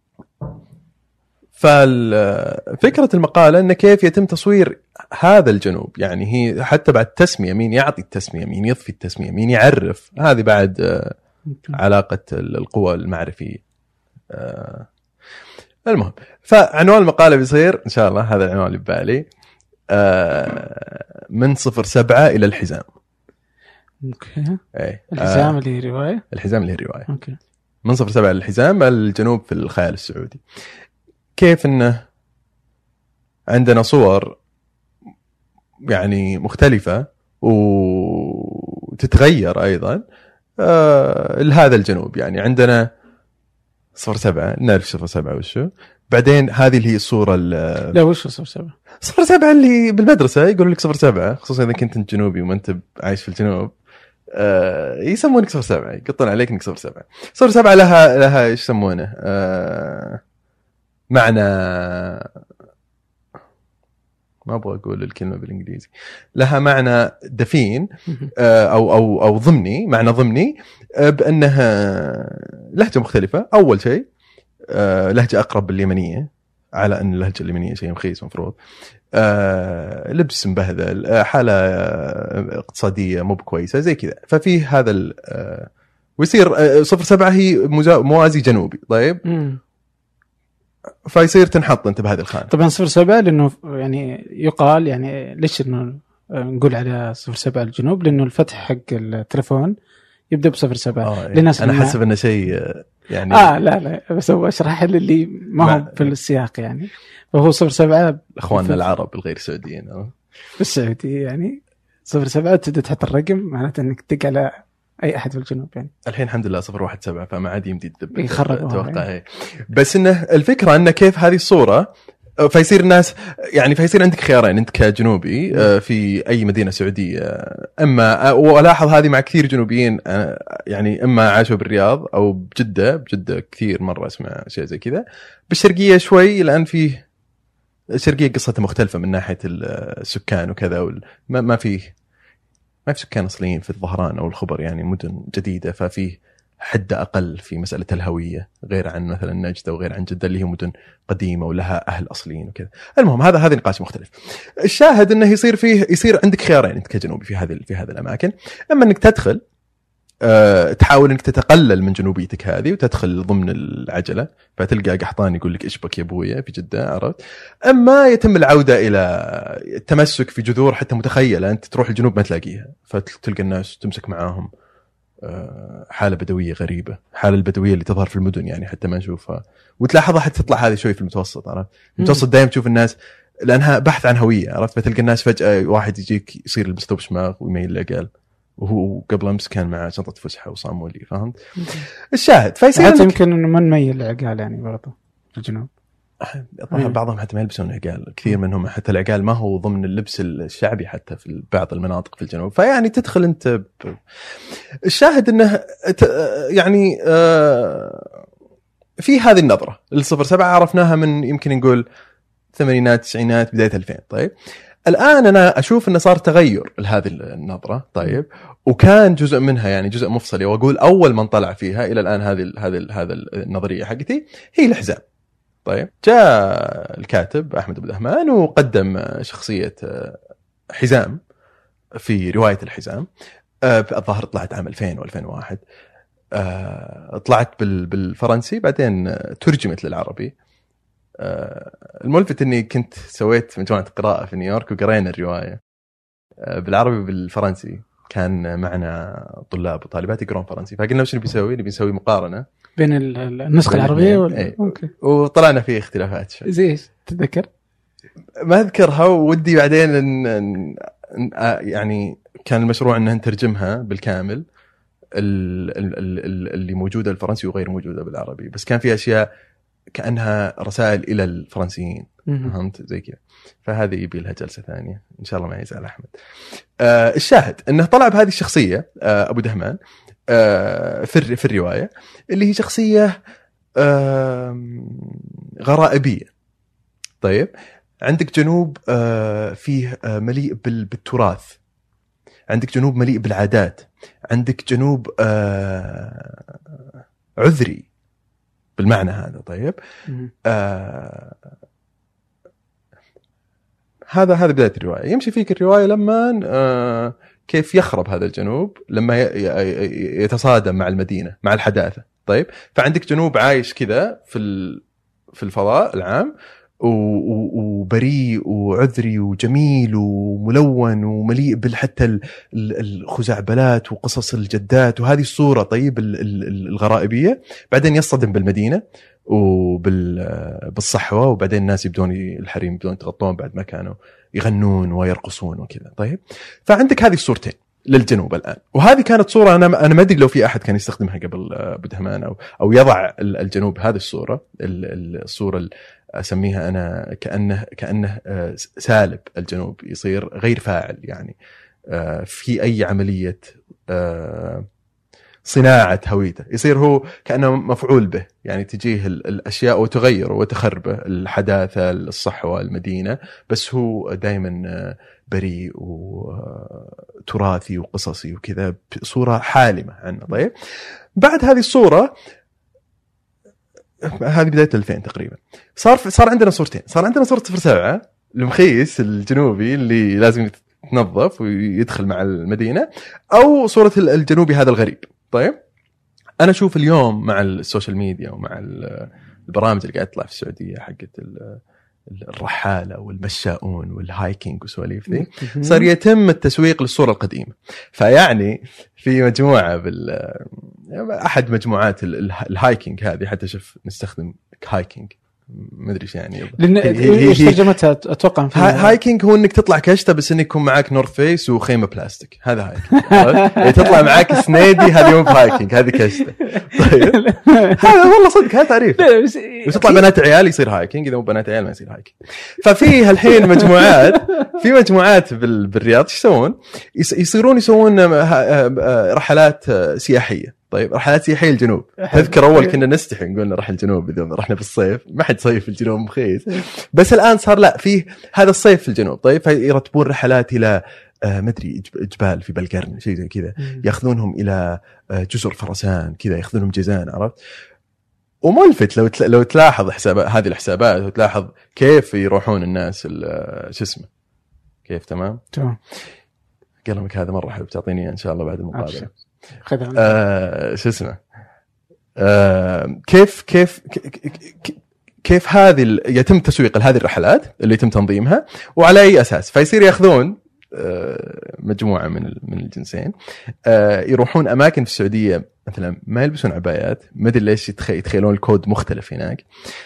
فالفكرة المقالة إن كيف يتم تصوير هذا الجنوب، يعني هي حتى بعد التسمية، مين يعطي التسمية، مين يضفي التسمية، مين يعرف، هذه بعد علاقة القوى المعرفية. المهم، فعنوان المقالة بيصير إن شاء الله هذا العنوان اللي ببالي، من 07 إلى الحزام. اوكي. الحزام اللي هي رواية. الحزام اللي هي رواية. اوكي. من 07 إلى الحزام، الجنوب في الخيال السعودي. كيف إنه عندنا صور يعني مختلفة وتتغير أيضا لهذا الجنوب. يعني عندنا 07 نعرف 07 وشو، بعدين هذه اللي هي الصورة لا وش 07 اللي بالمدرسة يقولوا لك 07، خصوصا إذا كنت أنت جنوبي وما أنت عايش في الجنوب، يسمونك 07، يقطون عليك إنك 07. 07 لها إيش يسمونه، معنى، ما أبغى أقول الكلمة بالإنجليزي، لها معنى دفين أو ضمني، معنى ضمني، بأنها لهجة مختلفة. أول شيء لهجة أقرب باليمنية، على أن اللهجة اليمنية شيء مخيس مفروض. لبس مبهذل، حالة اقتصادية مو بكويسة زي كذا. ففيه هذا ويصير 07 هي موازي جنوبي. طيب فيصير تنحط انت بهذه الخانه. طبعا 07 لانه يعني يقال، يعني ليش انه نقول على 07 الجنوب، لانه الفتح حق التليفون يبدا ب 07 للناس. انا حسب انه شيء يعني لا بس هو اشرح اللي ما هو في السياق يعني. فهو 07 اخواننا العرب الغير سعوديين بالسعوديه، يعني 07 تبدا تحط الرقم، معناته انك تدق على اي احد في الجنوب. يعني الحين الحمد لله 017 فما عاد يمدي تدب اتوقع يعني. بس انه الفكره انه كيف هذه الصوره، فيصير الناس يعني فيصير عندك خيارين انت كجنوبي في اي مدينه سعوديه، اما ولاحظ هذه مع كثير جنوبيين، يعني اما عاشوا بالرياض او بجده كثير مره اسمع شيء زي كذا. بالشرقيه شوي، لان فيه الشرقيه قصتها مختلفه من ناحيه السكان وكذا، ما في سكان أصليين في الظهران أو الخبر، يعني مدن جديدة، ففيه حدة أقل في مسألة الهوية، غير عن مثلا نجدة وغير عن جدة اللي هي مدن قديمة ولها أهل أصليين وكذا. المهم هذا نقاش مختلف. الشاهد أنه يصير عندك خيارين أنت كجنوبي في هذه الأماكن، أما أنك تدخل تحاول أنك تتقلل من جنوبيتك هذه وتدخل ضمن العجلة، فتلقى قحطان يقول لك إشبك يا أبويا في جدة، عرفت؟ أما يتم العودة إلى التمسك في جذور حتى متخيلة، أنت تروح الجنوب ما تلاقيها، فتلقى الناس تمسك معاهم حالة بدوية غريبة، حالة البدوية اللي تظهر في المدن يعني حتى ما نشوفها، وتلاحظها حتى تطلع هذه شوي في المتوسط، عرفت؟ المتوسط دائما تشوف الناس لأنها بحث عن هوية، عرفت؟ فتلقى الناس فجأة واحد يجيك يصير يلبس ثوب شماغ ويميل لقال، وهو قبل أمس كان مع شنطة فسحة وصامولي، فهمت؟ الشاهد فيصير حتى يمكن إنه ما نميل العقال يعني برضه في الجنوب. طبعا بعضهم حتى ما يلبسون عقال، كثير منهم حتى العقال ما هو ضمن اللبس الشعبي حتى في بعض المناطق في الجنوب. فيعني تدخل أنت الشاهد إنه يعني في هذه النظرة. 07 عرفناها من يمكن نقول الثمانينات التسعينات بداية 2000. طيب الآن أنا أشوف أنه صار تغير لهذه النظرة. طيب وكان جزء منها يعني جزء مفصلي، وأقول أول من طلع فيها إلى الآن هذه النظرية حقتي هي الحزام. طيب جاء الكاتب أحمد أبو دهمان وقدم شخصية حزام في رواية الحزام. الظاهر طلعت عام 2000 و2001، طلعت بالفرنسي بعدين ترجمت للعربي. الملفت اني كنت سويت مجموعه قراءه في نيويورك وقرينا الروايه بالعربي وبالفرنسي، كان معنا طلاب وطالبات يقرون فرنسي، فقلنا وش نبي نسوي مقارنه بين النسخة العربية أوكي. وطلعنا فيه اختلافات شوي. زي ايش تتذكر؟ ما اذكرها، ودي بعدين يعني كان المشروع ان نترجمها بالكامل اللي موجوده الفرنسي وغير موجوده بالعربي، بس كان في اشياء كانها رسائل الى الفرنسيين، فهمت زي كذا. فهذه يبي لها جلسه ثانيه ان شاء الله ما يزعل احمد. الشاهد انه طلع بهذه الشخصيه ابو دهمان في الروايه اللي هي شخصيه غرائبيه. طيب عندك جنوب فيه مليء بالتراث، عندك جنوب مليء بالعادات، عندك جنوب عذري بالمعنى هذا. طيب هذا بداية الرواية. يمشي فيك الرواية لما كيف يخرب هذا الجنوب لما يتصادم مع المدينة مع الحداثة. طيب فعندك جنوب عايش كذا في الفضاء العام وبريء وعذري وجميل وملون ومليء بالحتى الخزعبلات وقصص الجدات وهذه الصورة طيب الغرائبية. بعدين يصطدم بالمدينة وبالصحوة، وبعدين الناس يبدون الحريم يبدون يتغطون بعد ما كانوا يغنون ويرقصون وكذا. طيب فعندك هذه الصورتين للجنوب الآن، وهذه كانت صورة أنا ما أدري لو في أحد كان يستخدمها قبل أبو دهمان أو يضع الجنوب هذه الصورة أسميها أنا كأنه سالب الجنوب، يصير غير فاعل يعني في أي عملية صناعة هويته، يصير هو كأنه مفعول به، يعني تجيه الأشياء وتغيره وتخربه، الحداثة الصحوة المدينة، بس هو دائما بريء وتراثي وقصصي وكذا، صورة حالمة عنه. طيب بعد هذه الصورة، هذه بداية 2000 تقريبا، صار عندنا صورتين. صار عندنا صورة 07 المخيس الجنوبي اللي لازم يتنظف ويدخل مع المدينة، أو صورة الجنوبي هذا الغريب. طيب أنا أشوف اليوم مع السوشيال ميديا ومع البرامج اللي قاعد تطلع في السعودية حقت الرحالة والمشاؤون والهايكينج وسواليف ذي، صار يتم التسويق للصورة القديمة. فيعني في مجموعة أحد مجموعات الهايكينج هذه، حتى شوف نستخدم هايكينج ما ادري ايش يعني، لان ايش ترجمتها اتوقع هايكينج هو انك تطلع كشته بس انك يكون معك نورث فيس وخيمه بلاستيك، هذا هايكينج. تطلع معك سنيدي، هذه مو هايكينج، هذه كشته. طيب هذا والله صدق هذا تعريف. بس تطلع بنات عيال يصير هايكينج، اذا مو بنات عيال ما يصير هايكينج. ففي الحين مجموعات بالرياض ايش يسوون؟ يسوون رحلات سياحيه. طيب رحلات سياحية الجنوب. تذكر أول كنا نستحي نقولنا رحل الجنوب إذا رحنا بالصيف، ما حد صيف في الجنوب مخيس. بس الآن صار لا، فيه هذا الصيف في الجنوب. طيب فيرتبون رحلات إلى مدري جبال في بلقرن شيء زي كذا، يأخذونهم إلى جزر فرسان كذا، يأخذونهم جيزان، عرفت؟ وملفت لو تلاحظ هذه الحسابات وتلاحظ كيف يروحون الناس شو اسمه كيف. تمام قلمك هذا مرة حلو، بتعطيني إن شاء الله بعد المقابلة. شو اسمه كيف هذه يتم تسويق هذه الرحلات اللي يتم تنظيمها، وعلى أي أساس؟ فيصير يأخذون مجموعة من الجنسين، يروحون أماكن في السعودية مثلا ما يلبسون عبايات، ما أدري ليش يتخيلون الكود مختلف هناك.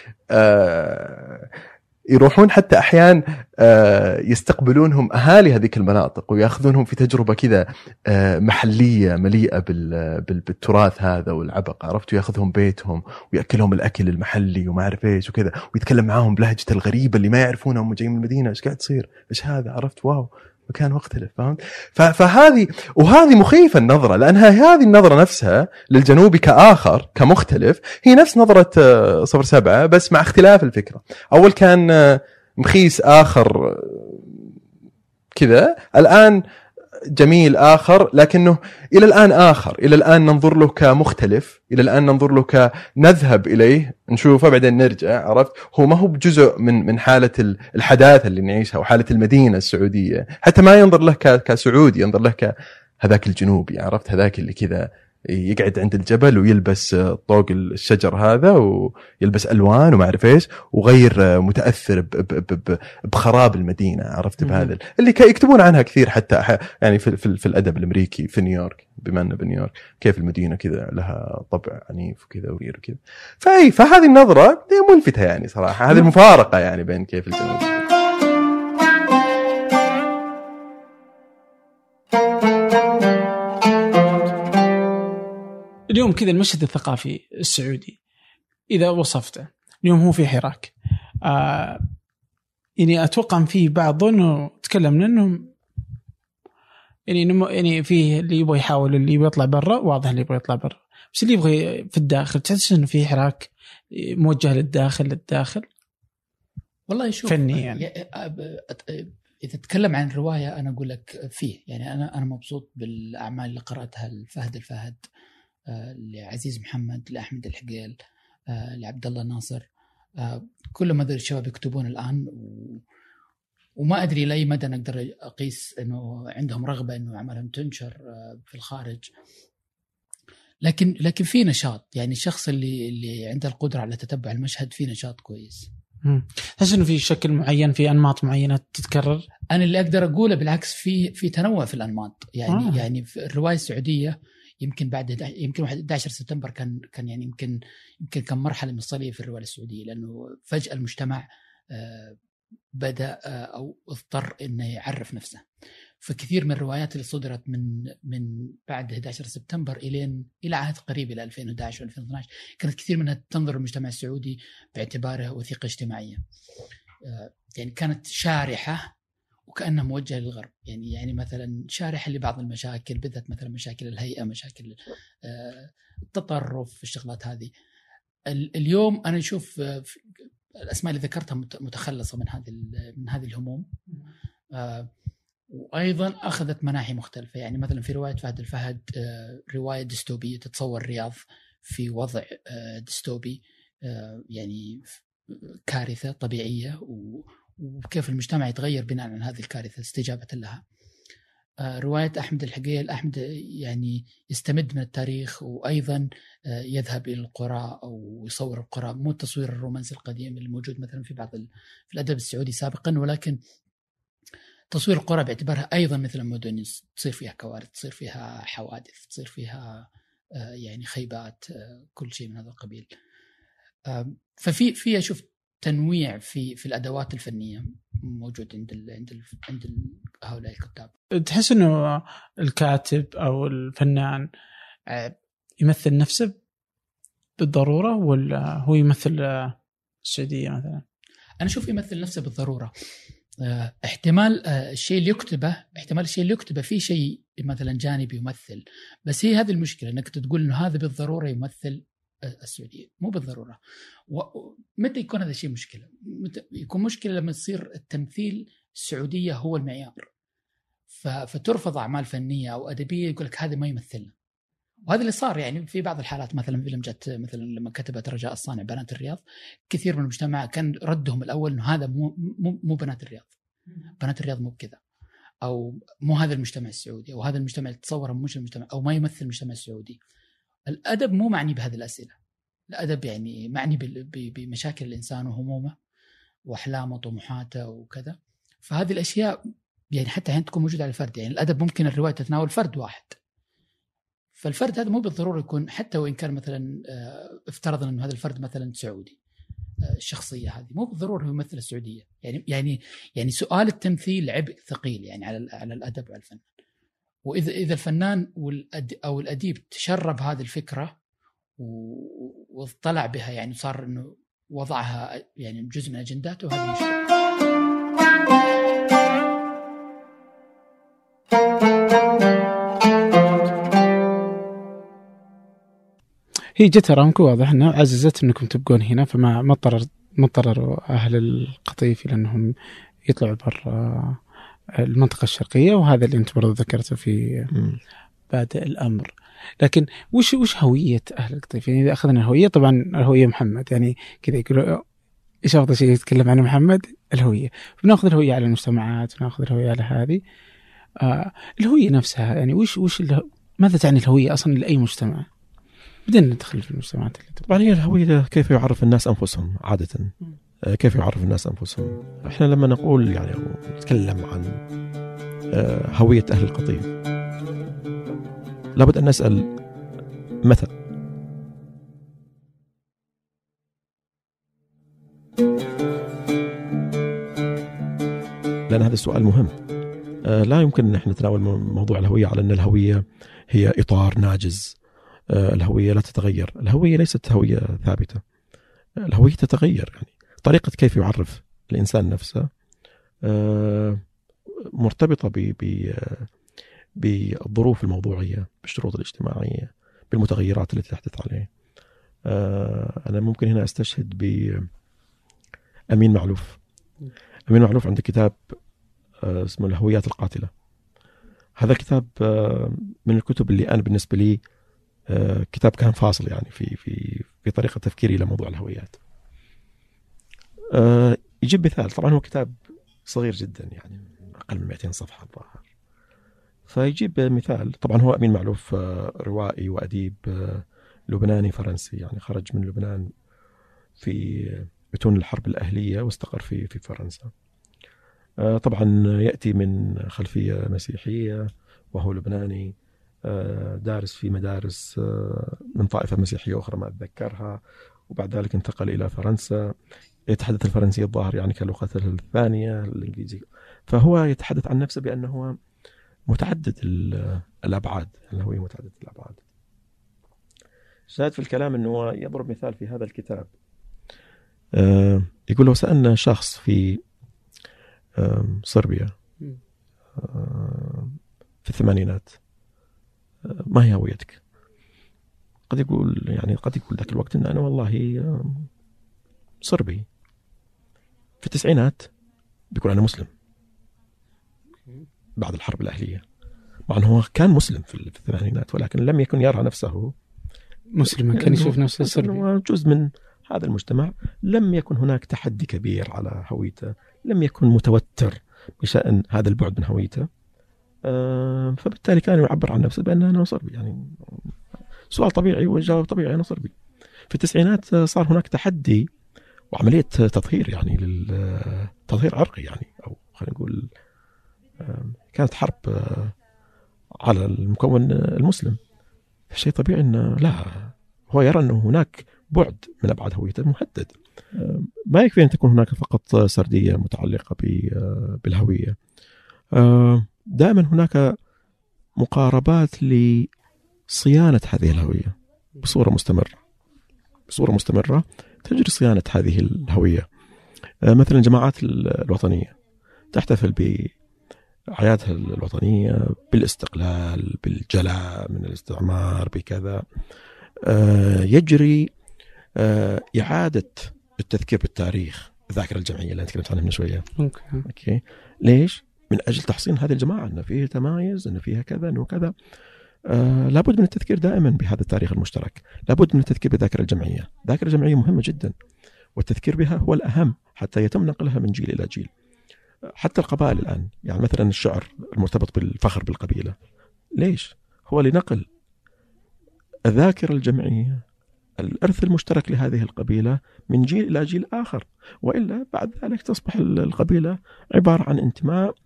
يروحون حتى أحيان يستقبلونهم أهالي هذيك المناطق ويأخذونهم في تجربة كذا محلية مليئة بالتراث هذا والعبق، عرفت؟ ويأخذهم بيتهم ويأكلهم الأكل المحلي وما أعرف إيش وكذا، ويتكلم معاهم بلهجة الغريبة اللي ما يعرفونها وهم جايين من المدينة، إيش قاعد تصير، إيش هذا، عرفت؟ واو مكان مختلف، فهمت؟ وهذه مخيفة النظرة، لأنها هذه النظرة نفسها للجنوبي كآخر كمختلف هي نفس نظرة 07 بس مع اختلاف الفكرة. أول كان مخيس آخر كذا، الآن جميل آخر، لكنه إلى الآن آخر، إلى الآن ننظر له كمختلف، إلى الآن ننظر له كنذهب إليه نشوفه بعدين نرجع، عرفت؟ هو ما هو بجزء من حالة الحداثة اللي نعيشها وحالة المدينة السعودية، حتى ما ينظر له كسعودي، ينظر له كهذاك الجنوبي، عرفت؟ هذاك اللي كذا يقعد عند الجبل ويلبس طوق الشجر هذا ويلبس ألوان وما أعرف إيش، وغير متأثر بخراب المدينة، عرفت؟ بهذا اللي يكتبون عنها كثير حتى يعني في الأدب الأمريكي في نيويورك، بما أنه بنيويورك كيف المدينة كذا لها طبع عنيف وكذا وغير كذا. فهذه النظرة هي ملفتة يعني صراحة، هذه المفارقة يعني بين كيف الجنوب. اليوم كذا المشهد الثقافي السعودي إذا وصفته اليوم هو في حراك، يعني أتوقع أن فيه بعض إنه تكلمنا إنه يعني فيه اللي يبغى يحاول، اللي يبغى يطلع برا، واضح اللي يبغى يطلع برا، بس اللي يبغى في الداخل تحس إنه فيه حراك موجه للداخل. والله شوف فني يعني. إذا تتكلم عن رواية أنا أقول لك فيه، يعني أنا مبسوط بالأعمال اللي قرأتها لفهد الفهد، لعزيز محمد، لأحمد الحقيل، لعبد الله ناصر، كلهم هذول الشباب يكتبون الآن وما أدري لأي مدى نقدر أقيس أنه عندهم رغبة أنه أعمالهم تنشر في الخارج، لكن في نشاط، يعني الشخص اللي عنده القدرة على تتبع المشهد في نشاط كويس. تحس إنه في شكل معين، في أنماط معينة تتكرر؟ أنا اللي أقدر أقوله بالعكس في تنوع في الأنماط، يعني في الرواية السعودية يمكن بعد 11 سبتمبر كان يعني يمكن كان مرحلة مفصلية في الرواية السعودية، لأنه فجأة المجتمع بدأ أو اضطر إنه يعرف نفسه. فكثير من الروايات اللي صدرت من بعد 11 سبتمبر إلى عهد قريب إلى 2011 و2012 كانت كثير منها تنظر المجتمع السعودي باعتباره وثيقة اجتماعية، يعني كانت شارحة وكأنها موجهة للغرب، يعني مثلا شارحة لبعض المشاكل، بالذات مثلا مشاكل الهيئة، مشاكل التطرف، الشغلات هذه. اليوم أنا أشوف الأسماء اللي ذكرتها متخلصة من هذه الهموم، وأيضا أخذت مناحي مختلفة. يعني مثلا في رواية فهد الفهد رواية ديستوبية تتصور الرياض في وضع ديستوبي، يعني كارثة طبيعية، وكيف المجتمع يتغير بناء على هذه الكارثة استجابة لها. رواية أحمد الحقيل، أحمد يعني يستمد من التاريخ وأيضا يذهب إلى القرى أو يصور القرى، مو التصوير الرومانسي القديم اللي موجود مثلا في في الأدب السعودي سابقا، ولكن تصوير القرى باعتبارها أيضا مثل المدن، تصير فيها كوارث، تصير فيها حوادث، تصير فيها يعني خيبات، كل شيء من هذا القبيل. ففي أشوف تنويع في الأدوات الفنية موجود عند هؤلاء الكتاب. تحس إنه الكاتب أو الفنان يمثل نفسه بالضرورة، ولا هو يمثل السعودية مثلا؟ أنا أشوف يمثل نفسه بالضرورة. احتمال الشيء اللي يكتبه فيه شيء مثلا جانبي يمثل، بس هي هذه المشكلة انك تقول انه هذا بالضرورة يمثل السعودية، مو بالضرورة. ومتى يكون هذا الشيء مشكلة؟ يكون مشكلة لما يصير التمثيل السعودية هو المعيار، فترفض أعمال فنية أو أدبية يقول لك هذا ما يمثلنا. وهذا اللي صار يعني في بعض الحالات، مثلا فيلم جت مثلا لما كتبت رجاء الصانع بنات الرياض، كثير من المجتمع كان ردهم الأول إنه هذا مو بنات الرياض، بنات الرياض مو بكذا، أو مو هذا المجتمع السعودي، أو هذا المجتمع اللي تصوره مش المجتمع، أو ما يمثل المجتمع السعودي. الأدب مو معني بهذه الأسئلة، الأدب يعني معني بمشاكل الإنسان وهمومه وأحلامه وطموحاته وكذا. فهذه الأشياء يعني حتى هنا تكون موجودة على الفرد، يعني الأدب ممكن الرواية تتناول فرد واحد، فالفرد هذا مو بالضرورة يكون، حتى وإن كان مثلا افترضنا أن هذا الفرد مثلا سعودي، الشخصية هذه مو بالضرورة يمثل السعودية. يعني سؤال التمثيل عبء ثقيل يعني على الأدب وعلى الفنان. وإذا الفنان أو الأديب تشرب هذه الفكرة واطلع بها، يعني صار إنه وضعها يعني جزء من أجنداته، وهذا مشكلة. هي جت رامكو واضح انه عززت انكم تبقون هنا، فما اضطروا اهل القطيف لانهم يطلعوا برا المنطقه الشرقيه، وهذا اللي انت برضو ذكرته في بادئ الامر. لكن وش هويه اهل القطيف؟ يعني اذا اخذنا الهويه، طبعا الهويه محمد، يعني كذا يقولوا ايش افضل شيء يتكلم عنه محمد؟ الهويه. بناخذ الهويه على المجتمعات، وناخذ الهويه على هذه الهويه نفسها. يعني ماذا تعني الهويه اصلا لاي مجتمع؟ بدنا ندخل في المجتمعات اللي طبعا هي الهوية كيف يعرف الناس أنفسهم عادة. كيف يعرف الناس أنفسهم؟ إحنا لما نقول يعني نتكلم عن هوية أهل القطيف، لابد أن نسأل متى. لأن هذا السؤال مهم. لا يمكن أن احنا نتناول موضوع الهوية على أن الهوية هي إطار ناجز. الهوية لا تتغير. الهوية ليست هوية ثابتة. الهوية تتغير، يعني طريقة كيف يعرف الإنسان نفسه مرتبطة بالظروف الموضوعية، بالشروط الاجتماعية، بالمتغيرات التي تحدث عليه. أنا ممكن هنا أستشهد بأمين معلوف. أمين معلوف عنده كتاب اسمه الهويات القاتلة. هذا الكتاب من الكتب اللي أنا بالنسبة لي كتاب كان فاصل يعني في طريقة تفكيري لموضوع الهويات. يجيب مثال، طبعا هو كتاب صغير جدا يعني أقل من 200 صفحة الظاهر. فيجيب مثال، طبعا هو أمين معلوف روائي وأديب لبناني فرنسي، يعني خرج من لبنان في بتون الحرب الأهلية واستقر في فرنسا. طبعا يأتي من خلفية مسيحية وهو لبناني، دارس في مدارس من طائفة مسيحية أخرى ما أتذكرها، وبعد ذلك انتقل إلى فرنسا، يتحدث الفرنسية الظاهر يعني كلغته الثانية الإنجليزية. فهو يتحدث عن نفسه بأنه متعدد الأبعاد، يعني هو متعدد الأبعاد. شاهد في الكلام أنه يضرب مثال في هذا الكتاب، يقول لو سألنا شخص في صربيا في الثمانينات ما هي هويتك، قد يقول ذاك الوقت أن أنا والله صربي. في التسعينات بيقول أنا مسلم بعد الحرب الأهلية، مع أنه هو كان مسلم في الثمانينات، ولكن لم يكن يرى نفسه مسلما، كان يشوف نفسه صربي، جزء من هذا المجتمع. لم يكن هناك تحدي كبير على هويته، لم يكن متوتر بشأن هذا البعد من هويته، فبالتالي كان يعبر عن نفسه بأنه أنا صربي. يعني سؤال طبيعي والجواب طبيعي، أنا صربي. في التسعينات صار هناك تحدي وعملية تطهير، يعني للتطهير عرقي يعني، أو خلينا نقول كانت حرب على المكون المسلم. شيء طبيعي أنه لا، هو يرى أنه هناك بعد من أبعاد هويته مهدد. ما يكفي أن تكون هناك فقط سردية متعلقة بالهوية، دائما هناك مقاربات لصيانة هذه الهوية بصورة مستمرة تجري صيانة هذه الهوية. مثلا الجماعات الوطنية تحتفل بأعيادها الوطنية بالاستقلال، بالجلاء من الاستعمار، بكذا. يجري إعادة التذكير بالتاريخ، الذاكرة الجمعية اللي تكلمت عنها من شوية. أوكي. ليش؟ من أجل تحصين هذه الجماعة أن فيه تمايز، أن فيها كذا، أنه كذا. لابد من التذكير دائما بهذا التاريخ المشترك، لابد من التذكير بالذاكرة الجمعية. الذاكرة الجمعية مهمة جدا، والتذكير بها هو الأهم حتى يتم نقلها من جيل إلى جيل. حتى القبائل الآن، يعني مثلا الشعر المرتبط بالفخر بالقبيلة، ليش؟ هو لنقل الذاكرة الجمعية، الإرث المشترك لهذه القبيلة من جيل إلى جيل آخر، وإلا بعد ذلك تصبح القبيلة عبارة عن انتماء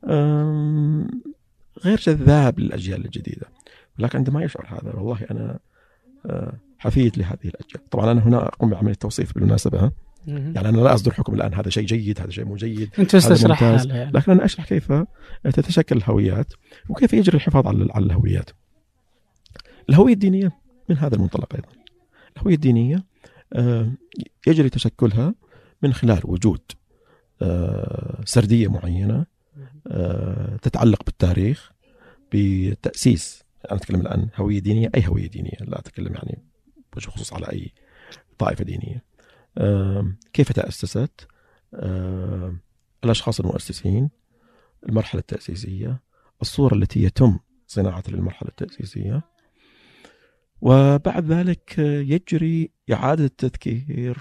غير جذاب للأجيال الجديدة. لكن عندما يشعر هذا والله أنا حفيد لهذه الأجيال. طبعا أنا هنا أقوم بعملية توصيف بالمناسبة، يعني أنا لا أصدر حكم الآن هذا شيء جيد هذا شيء مو جيد، أنت تشرح يعني. لكن أنا أشرح كيف تتشكل الهويات وكيف يجري الحفاظ على الهويات. الهوية الدينية من هذا المنطلق أيضا. الهوية الدينية يجري تشكلها من خلال وجود سردية معينة تتعلق بالتاريخ، بالتأسيس. أنا أتكلم الآن هوية دينية، أي هوية دينية، لا أتكلم يعني بخصوص على أي طائفة دينية. كيف تأسست، الأشخاص المؤسسين، المرحلة التأسيسية، الصورة التي يتم صناعتها للمرحلة التأسيسية، وبعد ذلك يجري إعادة التذكير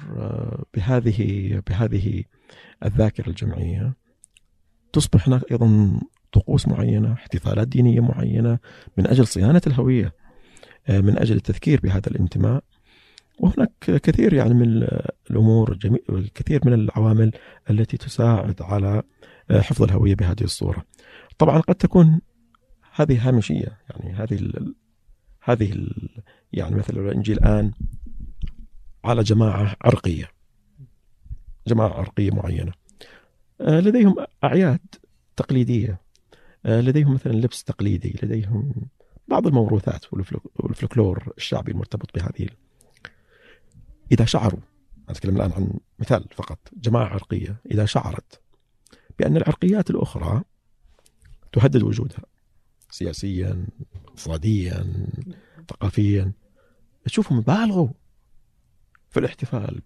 بهذه الذاكرة الجمعية. تصبح هناك أيضا طقوس معينة، احتفالات دينية معينة من أجل صيانة الهوية، من أجل التذكير بهذا الانتماء. وهناك كثير يعني من الأمور الكثير من العوامل التي تساعد على حفظ الهوية بهذه الصورة. طبعا قد تكون هذه هامشية، يعني هذه هذه يعني مثلا لو نجي الآن على جماعة عرقية معينة، لديهم أعياد تقليدية، لديهم مثلا لبس تقليدي، لديهم بعض الموروثات والفلكلور الشعبي المرتبط بهذه. إذا شعروا، أتكلم الآن عن مثال فقط، جماعة عرقية إذا شعرت بأن العرقيات الأخرى تهدد وجودها سياسيا، اقتصاديا، ثقافيا، تشوفهم بالغوا في الاحتفال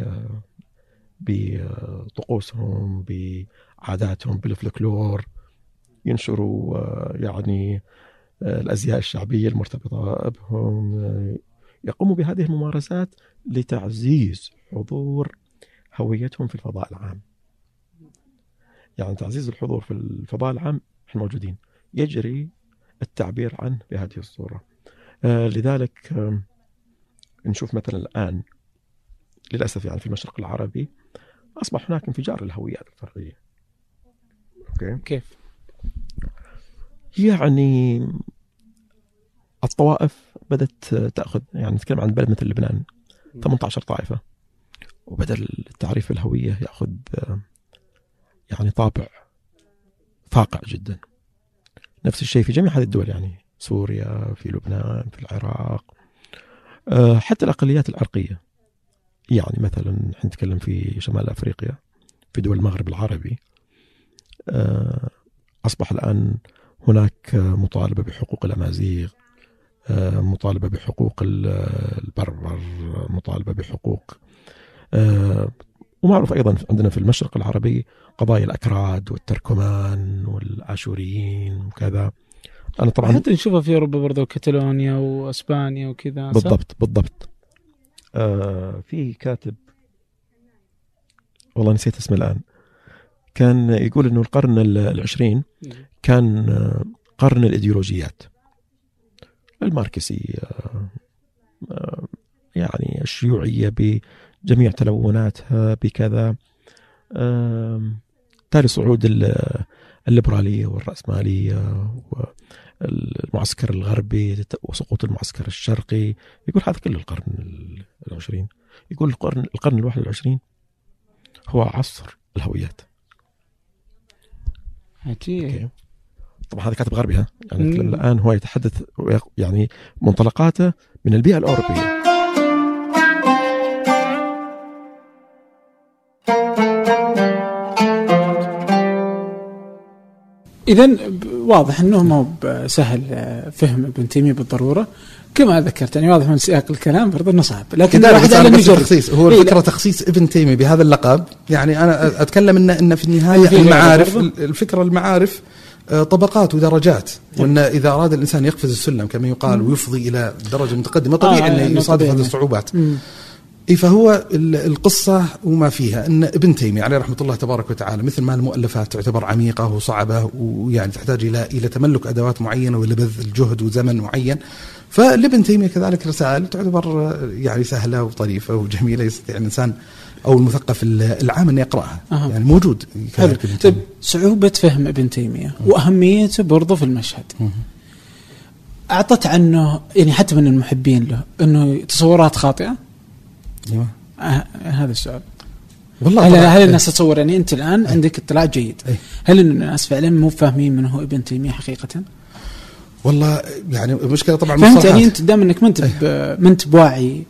بطقوسهم، بعاداتهم، بالفلكلور، ينشروا يعني الأزياء الشعبية المرتبطة بهم، يقوموا بهذه الممارسات لتعزيز حضور هويتهم في الفضاء العام. يعني تعزيز الحضور في الفضاء العام، احنا موجودين، يجري التعبير عنه بهذه الصورة. لذلك نشوف مثلا الآن للأسف يعني في المشرق العربي أصبح هناك انفجار الهويات الفردية. كيف؟ يعني الطوائف بدأت تأخذ، يعني نتكلم عن بلد مثل لبنان 18 طائفة، وبدل التعريف الهوية يأخذ يعني طابع فاقع جدا. نفس الشيء في جميع هذه الدول، يعني سوريا، في لبنان، في العراق، حتى الأقليات العرقية. يعني مثلا نحن نتكلم في شمال أفريقيا، في دول المغرب العربي، أصبح الآن هناك مطالبة بحقوق الأمازيغ، مطالبة بحقوق البربر، مطالبة بحقوق، ومعروف أيضا عندنا في المشرق العربي قضايا الأكراد والتركمان والآشوريين وكذا. أنا طبعا حتى نشوفها في أوروبا برضو، كاتالونيا وأسبانيا وكذا. بالضبط. في كاتب والله نسيت اسمه الآن، كان يقول إنه القرن العشرين كان قرن الإيديولوجيات، الماركسية، يعني الشيوعية بجميع تلوناتها بكذا، تالي صعود الليبرالية والرأسمالية والمعسكر الغربي وسقوط المعسكر الشرقي. يقول هذا كله القرن العشرين. يقول القرن الواحد والعشرين هو عصر الهويات. عجيب. طبعا هذا كاتب غربي، يعني الآن هو يتحدث يعني منطلقاته من البيئة الأوروبية. إذن واضح أنه مو سهل فهم ابن تيمية بالضرورة كما ذكرت، يعني واضح من سياق الكلام برضه أنه صعب، لكن الواحد على التخصيص هو الفكرة تخصيص ابن تيمية بهذا اللقب. يعني أنا أتكلم إن في النهاية المعارف، الفكرة المعارف طبقات ودرجات، وأن إذا أراد الإنسان يقفز السلم كما يقال ويفضي إلى درجة متقدمة طبيعي أنه يصادف هذه الصعوبات. فهو القصة وما فيها أن ابن تيمية عليه رحمة الله تبارك وتعالى مثل ما المؤلفات تعتبر عميقة وصعبة، ويعني تحتاج إلى تملك أدوات معينة ولبذ الجهد وزمن معين، فلابن تيمية كذلك رسائل تعتبر يعني سهلة وطريفة وجميلة، يستطيع الإنسان أو المثقف العام أن يقرأها. يعني موجود. طيب صعوبة فهم ابن تيمية وأهميته برضه في المشهد، أعطت عنه يعني حتى من المحبين له أنه تصورات خاطئة. أيوة. هذا السؤال. والله هل الناس تتصور يعني أنت الآن عندك اطلاع جيد، هل الناس فعلا مو فاهمين من هو ابن تيمية حقيقة؟ والله يعني المشكلة طبعا فهمت، يعني أنت دام أنك ما أنت بواعي،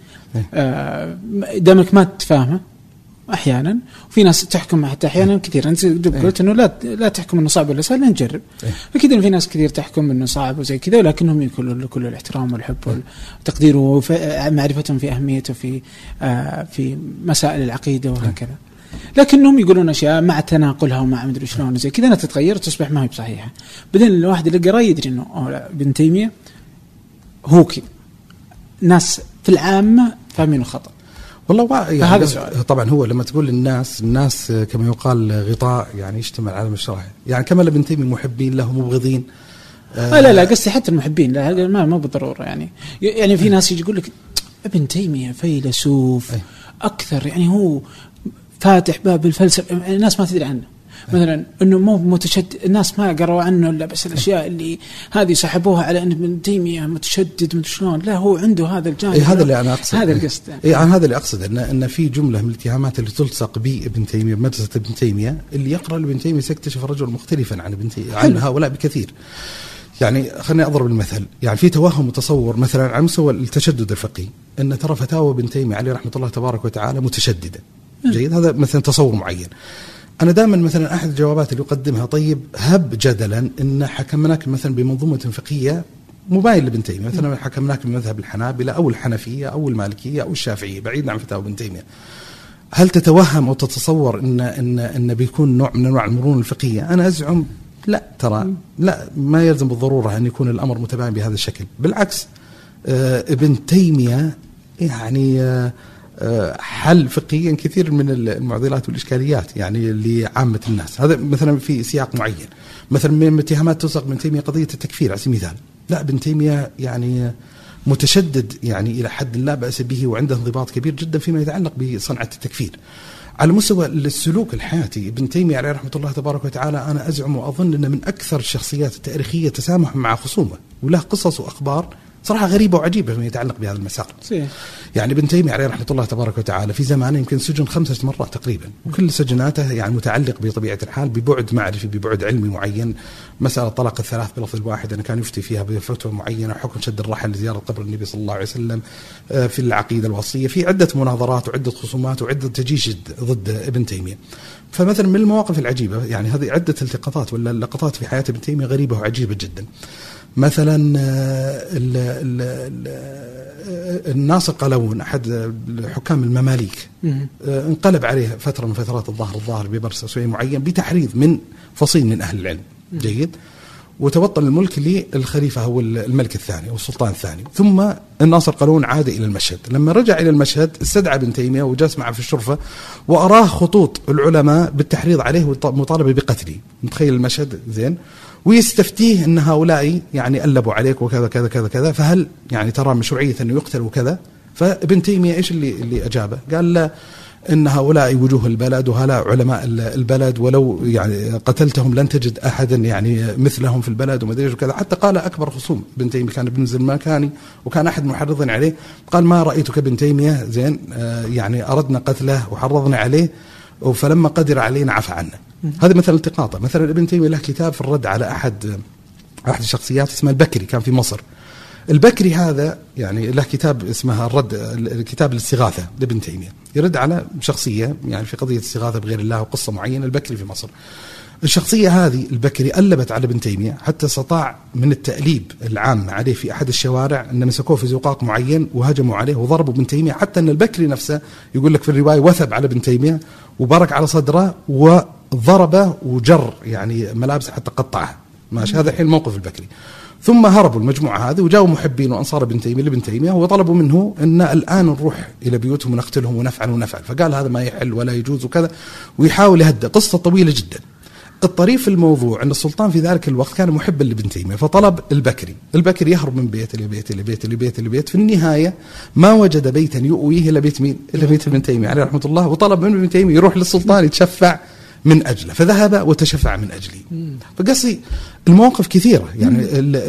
دامك ما تفهمه أحيانا، وفي ناس تحكم حتى أحيانا كثير. أنت قلت إنه لا تحكم إنه صعب ولا سهل، نجرب. أكيد إن في ناس كثير تحكم إنه صعب وزي كذا، ولكنهم يكون كل الاحترام والحب والتقدير ومعرفتهم في أهميته في مسائل العقيدة وهكذا. لكنهم يقولون أشياء مع تناقلها ومع مدري شلون زي كذا، أنها تتغير وتصبح ما هي بصحيحة. بعدين الواحد اللي قرأ يدري إنه ابن تيمية هو كذا، ناس في العامة فاهمينه خطأ. والله يعني طبعا هو لما تقول الناس كما يقال غطاء يعني يشتمل على مشروعه، يعني كما ابن تيمية محبين له مبغضين. لا قصدي حتى المحبين، لا ما بالضرورة. يعني في ناس يجي يقول لك ابن تيمية فيلسوف أكثر، يعني هو فاتح باب الفلسفة، الناس ما تدري عنه. مثلا انه مو متشدد، الناس ما قرأوا عنه الا بس الاشياء اللي هذه سحبوها على ان ابن تيمية متشدد من شلون، لا هو عنده هذا الجانب. هذا اللي انا اقصد، هذا القصد. هذا اللي اقصد ان في جمله من الاتهامات اللي تلصق بابن تيمية بمدرسة ابن تيمية، اللي يقرأ لابن تيمية سيكتشف الرجل مختلفا عن ابن تيمية، عن هؤلاء بكثير. يعني خليني أضرب المثل، يعني في توهم وتصور مثلا على مستوى التشدد الفقهي أن ترى فتاوى ابن تيمية عليه رحمة الله تبارك وتعالى متشددة. جيد، هذا مثلا تصور معين. أنا دائما مثلا أحد الجوابات اللي أقدمها، طيب هب جدلا أن حكمناك مثلا بمنظومة فقهية مباين لابن تيمية، مثلا حكمناك بمذهب الحنابلة أو الحنفية أو المالكية أو الشافعية بعيد عن فتاوى ابن تيمية، هل تتوهم أو تتصور أن بيكون نوع من أنواع المرونة الفقهية؟ أنا أزعم لا، ترى لا، ما يلزم بالضرورة أن يكون الأمر متباين بهذا الشكل. بالعكس، ابن تيمية يعني حل فقهيا كثير من المعضلات والإشكاليات يعني لعامة الناس. هذا مثلا في سياق معين، مثلا من اتهامات تلصق ابن تيمية قضية التكفير على سبيل المثال. لا، ابن تيمية يعني متشدد يعني إلى حد لا بأس به، وعنده انضباط كبير جدا فيما يتعلق بصنعة التكفير. على مستوى السلوك الحياتي ابن تيمية عليه رحمة الله تبارك وتعالى، أنا أزعم وأظن أنه من أكثر الشخصيات التاريخية تسامح مع خصومه، وله قصص وأخبار صراحة غريبة وعجيبة فيما يتعلق بهذا المسار. يعني ابن تيمية عليه رحمة الله تبارك وتعالى في زمانه يمكن سجن 5 مرات تقريبا، وكل سجناته يعني متعلق بطبيعة الحال ببعد معرفي، ببعد علمي معين. مسألة طلاق الثلاث بلفظ الواحد أنا كان يفتي فيها بفتوى معينة، حكم شد الرحل لزيارة قبر النبي صلى الله عليه وسلم، في العقيدة الوصية، في عدة مناظرات وعدة خصومات وعدة تجيش ضد ابن تيمية. فمثلا من المواقف العجيبة، يعني هذه عدة التقاطات ولا لقطات في حياة ابن تيمية غريبة وعجيبة جدا. مثلا الناصر قلاوون أحد حكام المماليك انقلب عليه فترة من فترات الظاهر ببرسوي معين بتحريض من فصيل من أهل العلم. جيد، وتبطل الملك للخليفة هو الملك الثاني والسلطان الثاني. ثم الناصر قلاوون عاد إلى المشهد. لما رجع إلى المشهد استدعى ابن تيمية وجلس معه في الشرفة وأراه خطوط العلماء بالتحريض عليه والمطالبة بقتله. متخيل المشهد زين؟ ويستفتيه أن هؤلاء يعني ألبوا عليك وكذا كذا كذا كذا، فهل يعني ترى مشروعية أنه يقتل وكذا؟ فابن تيمية إيش اللي أجابه؟ قال لا، إن هؤلاء وجوه البلد وهؤلاء علماء البلد، ولو يعني قتلتهم لن تجد أحدا يعني مثلهم في البلد وما أدري وكذا. حتى قال أكبر خصوم ابن تيمية كان ابن زرماكاني، وكان أحد محرضين عليه، قال ما رأيتك ابن تيمية زين، يعني أردنا قتله وحرضنا عليه، فلما قدر علينا عفى عنا. هذا مثلا التقاطه. مثلا ابن تيمية له كتاب في الرد على أحد الشخصيات اسمه البكري، كان في مصر. البكري هذا يعني له كتاب اسمه الرد، الكتاب الاستغاثة لابن تيمية، يرد على شخصية يعني في قضية استغاثة بغير الله وقصة معينة. البكري في مصر، الشخصية هذه البكري ألبت على ابن تيمية حتى استطاع من التأليب العام عليه في أحد الشوارع أن مسكوه في زقاق معين وهجموا عليه وضربوا ابن تيمية، حتى أن البكري نفسه يقول لك في الرواية وثب على ابن تيمية وبرك على صدره وضربه وجر يعني ملابسه حتى قطعها. ماشي، هذا الحين موقف البكري. ثم هربوا المجموعة هذه وجاءوا محبين وأنصار ابن تيمية لابن تيمية وطلبوا منه أن الآن نروح إلى بيوتهم ونقتلهم ونفعل. فقال هذا ما يحل ولا يجوز وكذا، ويحاول يهدأ. قصة طويلة جدا. الطريف في الموضوع أن السلطان في ذلك الوقت كان محبا لابن تيمية، فطلب البكري يهرب من بيت لبيت. في النهاية ما وجد بيتا يؤويه إلى بيت مين؟ إلى بيت ابن تيمية عليه رحمة الله، وطلب من ابن تيمية يروح للسلطان يتشفع من أجله، فذهب وتشفع من أجلي. فقصي المواقف كثيرة يعني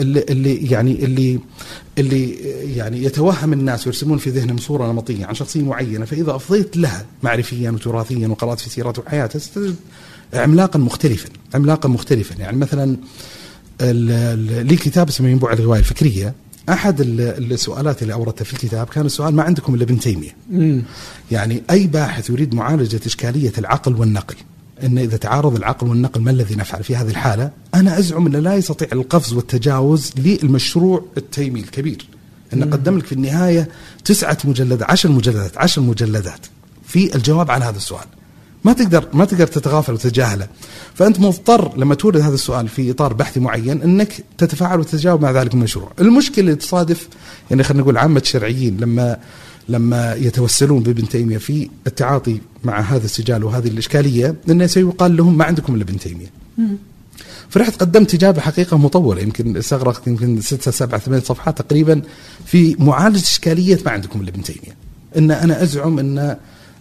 اللي يعني يتوهم الناس ويرسمون في ذهنهم صورة نمطية عن شخصية معينة، فإذا أفضيت لها معرفيا وتراثيا وقرأت في سيرته وحياته ستجد عملاقا مختلفا. يعني مثلا لي كتاب اسمه ينبوع الرواية الفكرية. أحد السؤالات اللي أوردتها في الكتاب كان السؤال ما عندكم إلا ابن تيمية. يعني أي باحث يريد معالجة إشكالية العقل والنقل، أن إذا تعارض العقل والنقل ما الذي نفعل في هذه الحالة؟ أنا أزعم أن لا يستطيع القفز والتجاوز للمشروع التيمي الكبير. أن قدم لك في النهاية 9 مجلدات 10 مجلدات في الجواب عن هذا السؤال. ما تقدر تتغافل وتتجاهله. فأنت مضطر لما تورد هذا السؤال في إطار بحثي معين أنك تتفاعل وتتجاوب مع ذلك المشروع. المشكلة اللي تصادف يعني خلينا نقول عامة الشرعيين لما يتوسلون بابن تيمية في التعاطي مع هذا السجال وهذه الإشكالية، لأنه سيقال لهم ما عندكم إلا ابن تيمية. فرحت قدمت إجابة حقيقة مطولة، يمكن استغرقت 6 7 8 صفحات تقريبا في معالجة إشكالية ما عندكم إلا ابن تيمية. أن أنا أزعم أن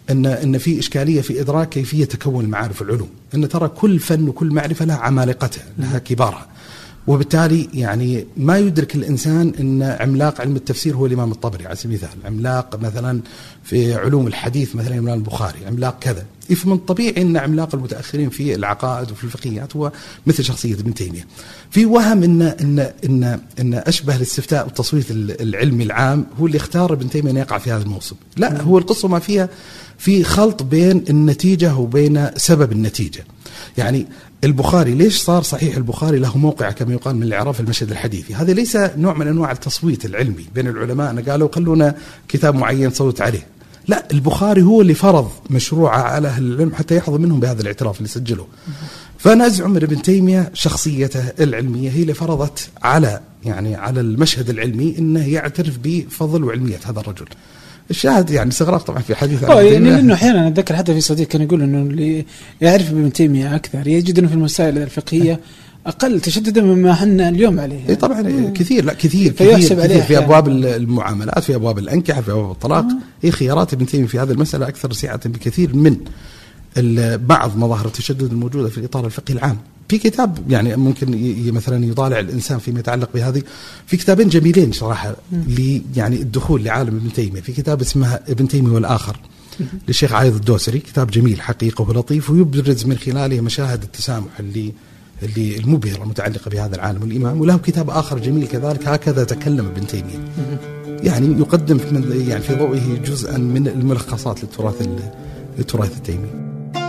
ان في اشكاليه في ادراك كيفيه تكون المعارف والعلوم، ان ترى كل فن وكل معرفه لها عمالقتها، لها كبارها، وبالتالي يعني ما يدرك الإنسان أن عملاق علم التفسير هو الإمام الطبري على سبيل المثال، عملاق مثلا في علوم الحديث مثلا الإمام البخاري، عملاق كذا. من الطبيعي أن عملاق المتأخرين في العقائد وفي الفقهيات هو مثل شخصية ابن تيمية. في وهم إن أشبه الاستفتاء والتصويت العلمي العام هو اللي اختار ابن تيمية أن يقع في هذا الموسم. لا، هو القصة ما فيها في خلط بين النتيجة وبين سبب النتيجة. يعني البخاري ليش صار صحيح البخاري له موقع كما يقال من الإعراف المشهد الحديثي؟ هذا ليس نوع من أنواع التصويت العلمي بين العلماء أن قالوا خلونا كتاب معين صوت عليه. لا، البخاري هو اللي فرض مشروعه على أهل العلم حتى يحظى منهم بهذا الاعتراف اللي سجله. فأنا أزعم من ابن تيمية شخصيته العلمية هي اللي فرضت على المشهد العلمي أنه يعترف بفضل وعلمية هذا الرجل. الشاهد يعني استغراب طبعا في حديث يعني لانه احيانا اتذكر حتى في صديق كان يقول انه اللي يعرف ابن تيميه اكثر يجد انه في المسائل الفقهيه اقل تشددا مما احنا اليوم عليه. اي طبعا كثير، لا كثير في ابواب المعاملات، في ابواب الانكحه، في ابواب الطلاق. هي خيارات ابن تيميه في هذه المساله اكثر سعه بكثير من بعض مظاهر التشدد الموجوده في الاطار الفقهي العام. في كتاب يعني ممكن مثلا يطالع الإنسان فيما يتعلق بهذه، في كتابين جميلين صراحة يعني الدخول لعالم ابن تيمية. في كتاب اسمه ابن تيمية والآخر للشيخ عايض الدوسري، كتاب جميل حقيقة ولطيف، ويبرز من خلاله مشاهد التسامح اللي المبهرة المتعلقة بهذا العالم والإمام. وله كتاب آخر جميل كذلك، هكذا تكلم ابن تيمية، يعني يقدم في ضوئه جزءا من الملخصات للتراث التيمي.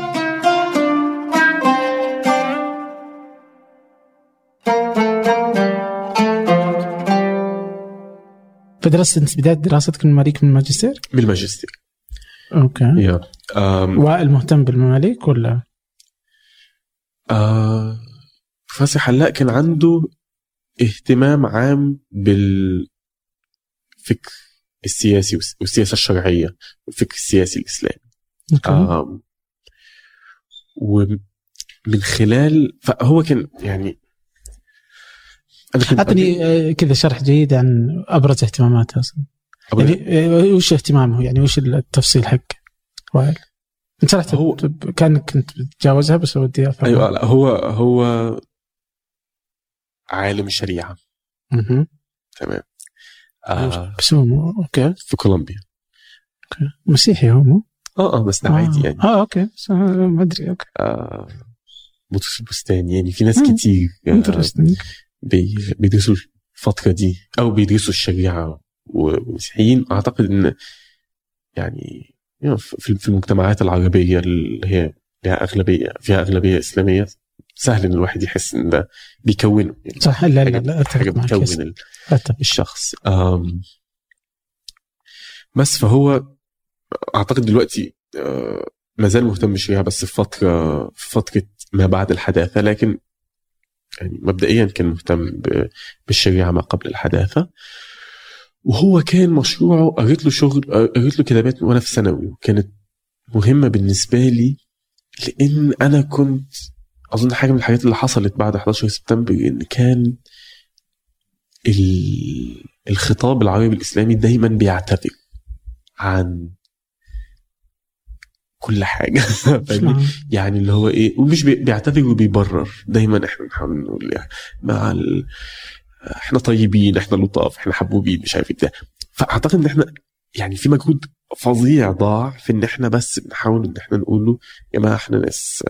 فدرست انت بداية دراستك المماليك من الماجستير؟ بالماجستير. اوكي. وائل مهتم بالمماليك ولا؟ فاسح لا، كان عنده اهتمام عام بالفكر السياسي والسياسة الشرعية والفكر السياسي الإسلامي. ومن خلال فهو كان يعني أعطني كذا شرح جيد عن أبرز اهتماماته أصلا. يعني وش اهتمامه، يعني وش التفصيل حق وائل؟ أنت شرحت كنت بتجاوزها بس ودي أفهم. أيوة، لا هو عالم الشريعة. تمام. بس هو أوكي في كولومبيا. أوكي. مسيحي هو مو؟ بس ده عادي يعني. أوكي ما أدري. أوكي. بطرس البستاني، يعني في ناس كتير بيدرسوا الفترة دي أو بيدرسوا الشريعة ومسيحيين. أعتقد إن يعني في المجتمعات العربية اللي هي فيها أغلبية إسلامية، سهل إن الواحد يحس إن ده بيكونه يعني. صح. لا حاجة بتكون الشخص. بس فهو أعتقد دلوقتي ما زال مهتم بالشريعة، بس في فترة ما بعد الحداثة، لكن يعني مبدئيا كان مهتم بالشريعة ما قبل الحداثة. وهو كان مشروعه، قريت له كتابات وأنا في ثانوي، وكانت مهمة بالنسبة لي لأن أنا كنت أظن حاجة من الحاجات اللي حصلت بعد 11 سبتمبر إن كان الخطاب العربي الإسلامي دايما بيعتذر عن كل حاجة. يعني اللي هو إيه، ومش بيعتذر وبيبرر. دايما إحنا نحاول نقول يعني إحنا طيبين، إحنا لطاف، إحنا حبوبين، مش عارف إيه. فأعتقد إن إحنا يعني في مجهود فظيع ضاع في إن إحنا بس بنحاول إن إحنا نقول له يا جماعة إحنا ناس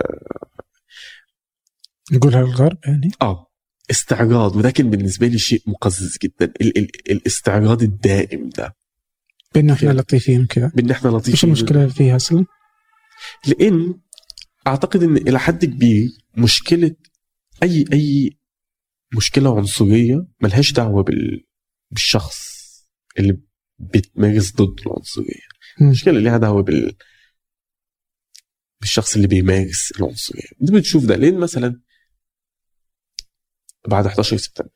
نقولها الغرب يعني استعراض. وده كان بالنسبة لي شيء مقزز جدا، الاستعراض الدائم ده بأن إحنا لطيفين كذا. بأن إحنا لطيفين. مش المشكلة فيها أصلا، لأن أعتقد إن إلى حد كبير مشكلة أي مشكلة عنصرية ملهاش دعوة بالشخص اللي بتمارس ضد العنصرية. المشكلة اللي لها دعوة بالشخص اللي بيمارس العنصرية. انت بتشوف ده لأن مثلا بعد 11 سبتمبر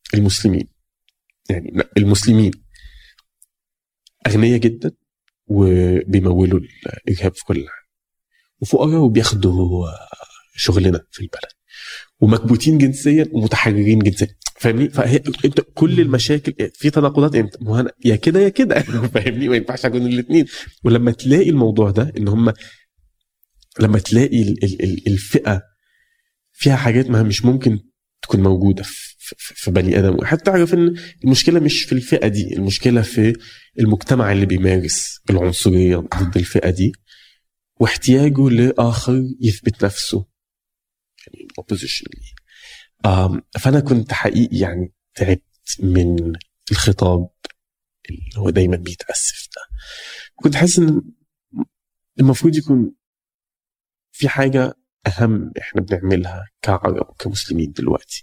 المسلمين أغنياء جدا وبيمولوا الإرهاب في كل حاجة، وفقراء وبياخدوا شغلنا في البلد. ومكبوتين جنسيا ومتحررين جنسيا، فاهمني؟ فهي انت كل المشاكل في تناقضات، انت يا كده يا كده فاهمني؟ ما ينفعش اكون الاثنين. ولما تلاقي الموضوع ده ان هم لما تلاقي الفئه فيها حاجات ما مش ممكن تكون موجوده في بني ادم، وحتى تعرف ان المشكله مش في الفئه دي، المشكله في المجتمع اللي بيمارس العنصريه ضد الفئه دي واحتياجه لاخر يثبت نفسه، يعني opposition. فانا كنت حقيقي يعني تعبت من الخطاب اللي هو دايما بيتأسف ده. كنت حاسس ان المفروض يكون في حاجه اهم احنا بنعملها كعرب كمسلمين دلوقتي.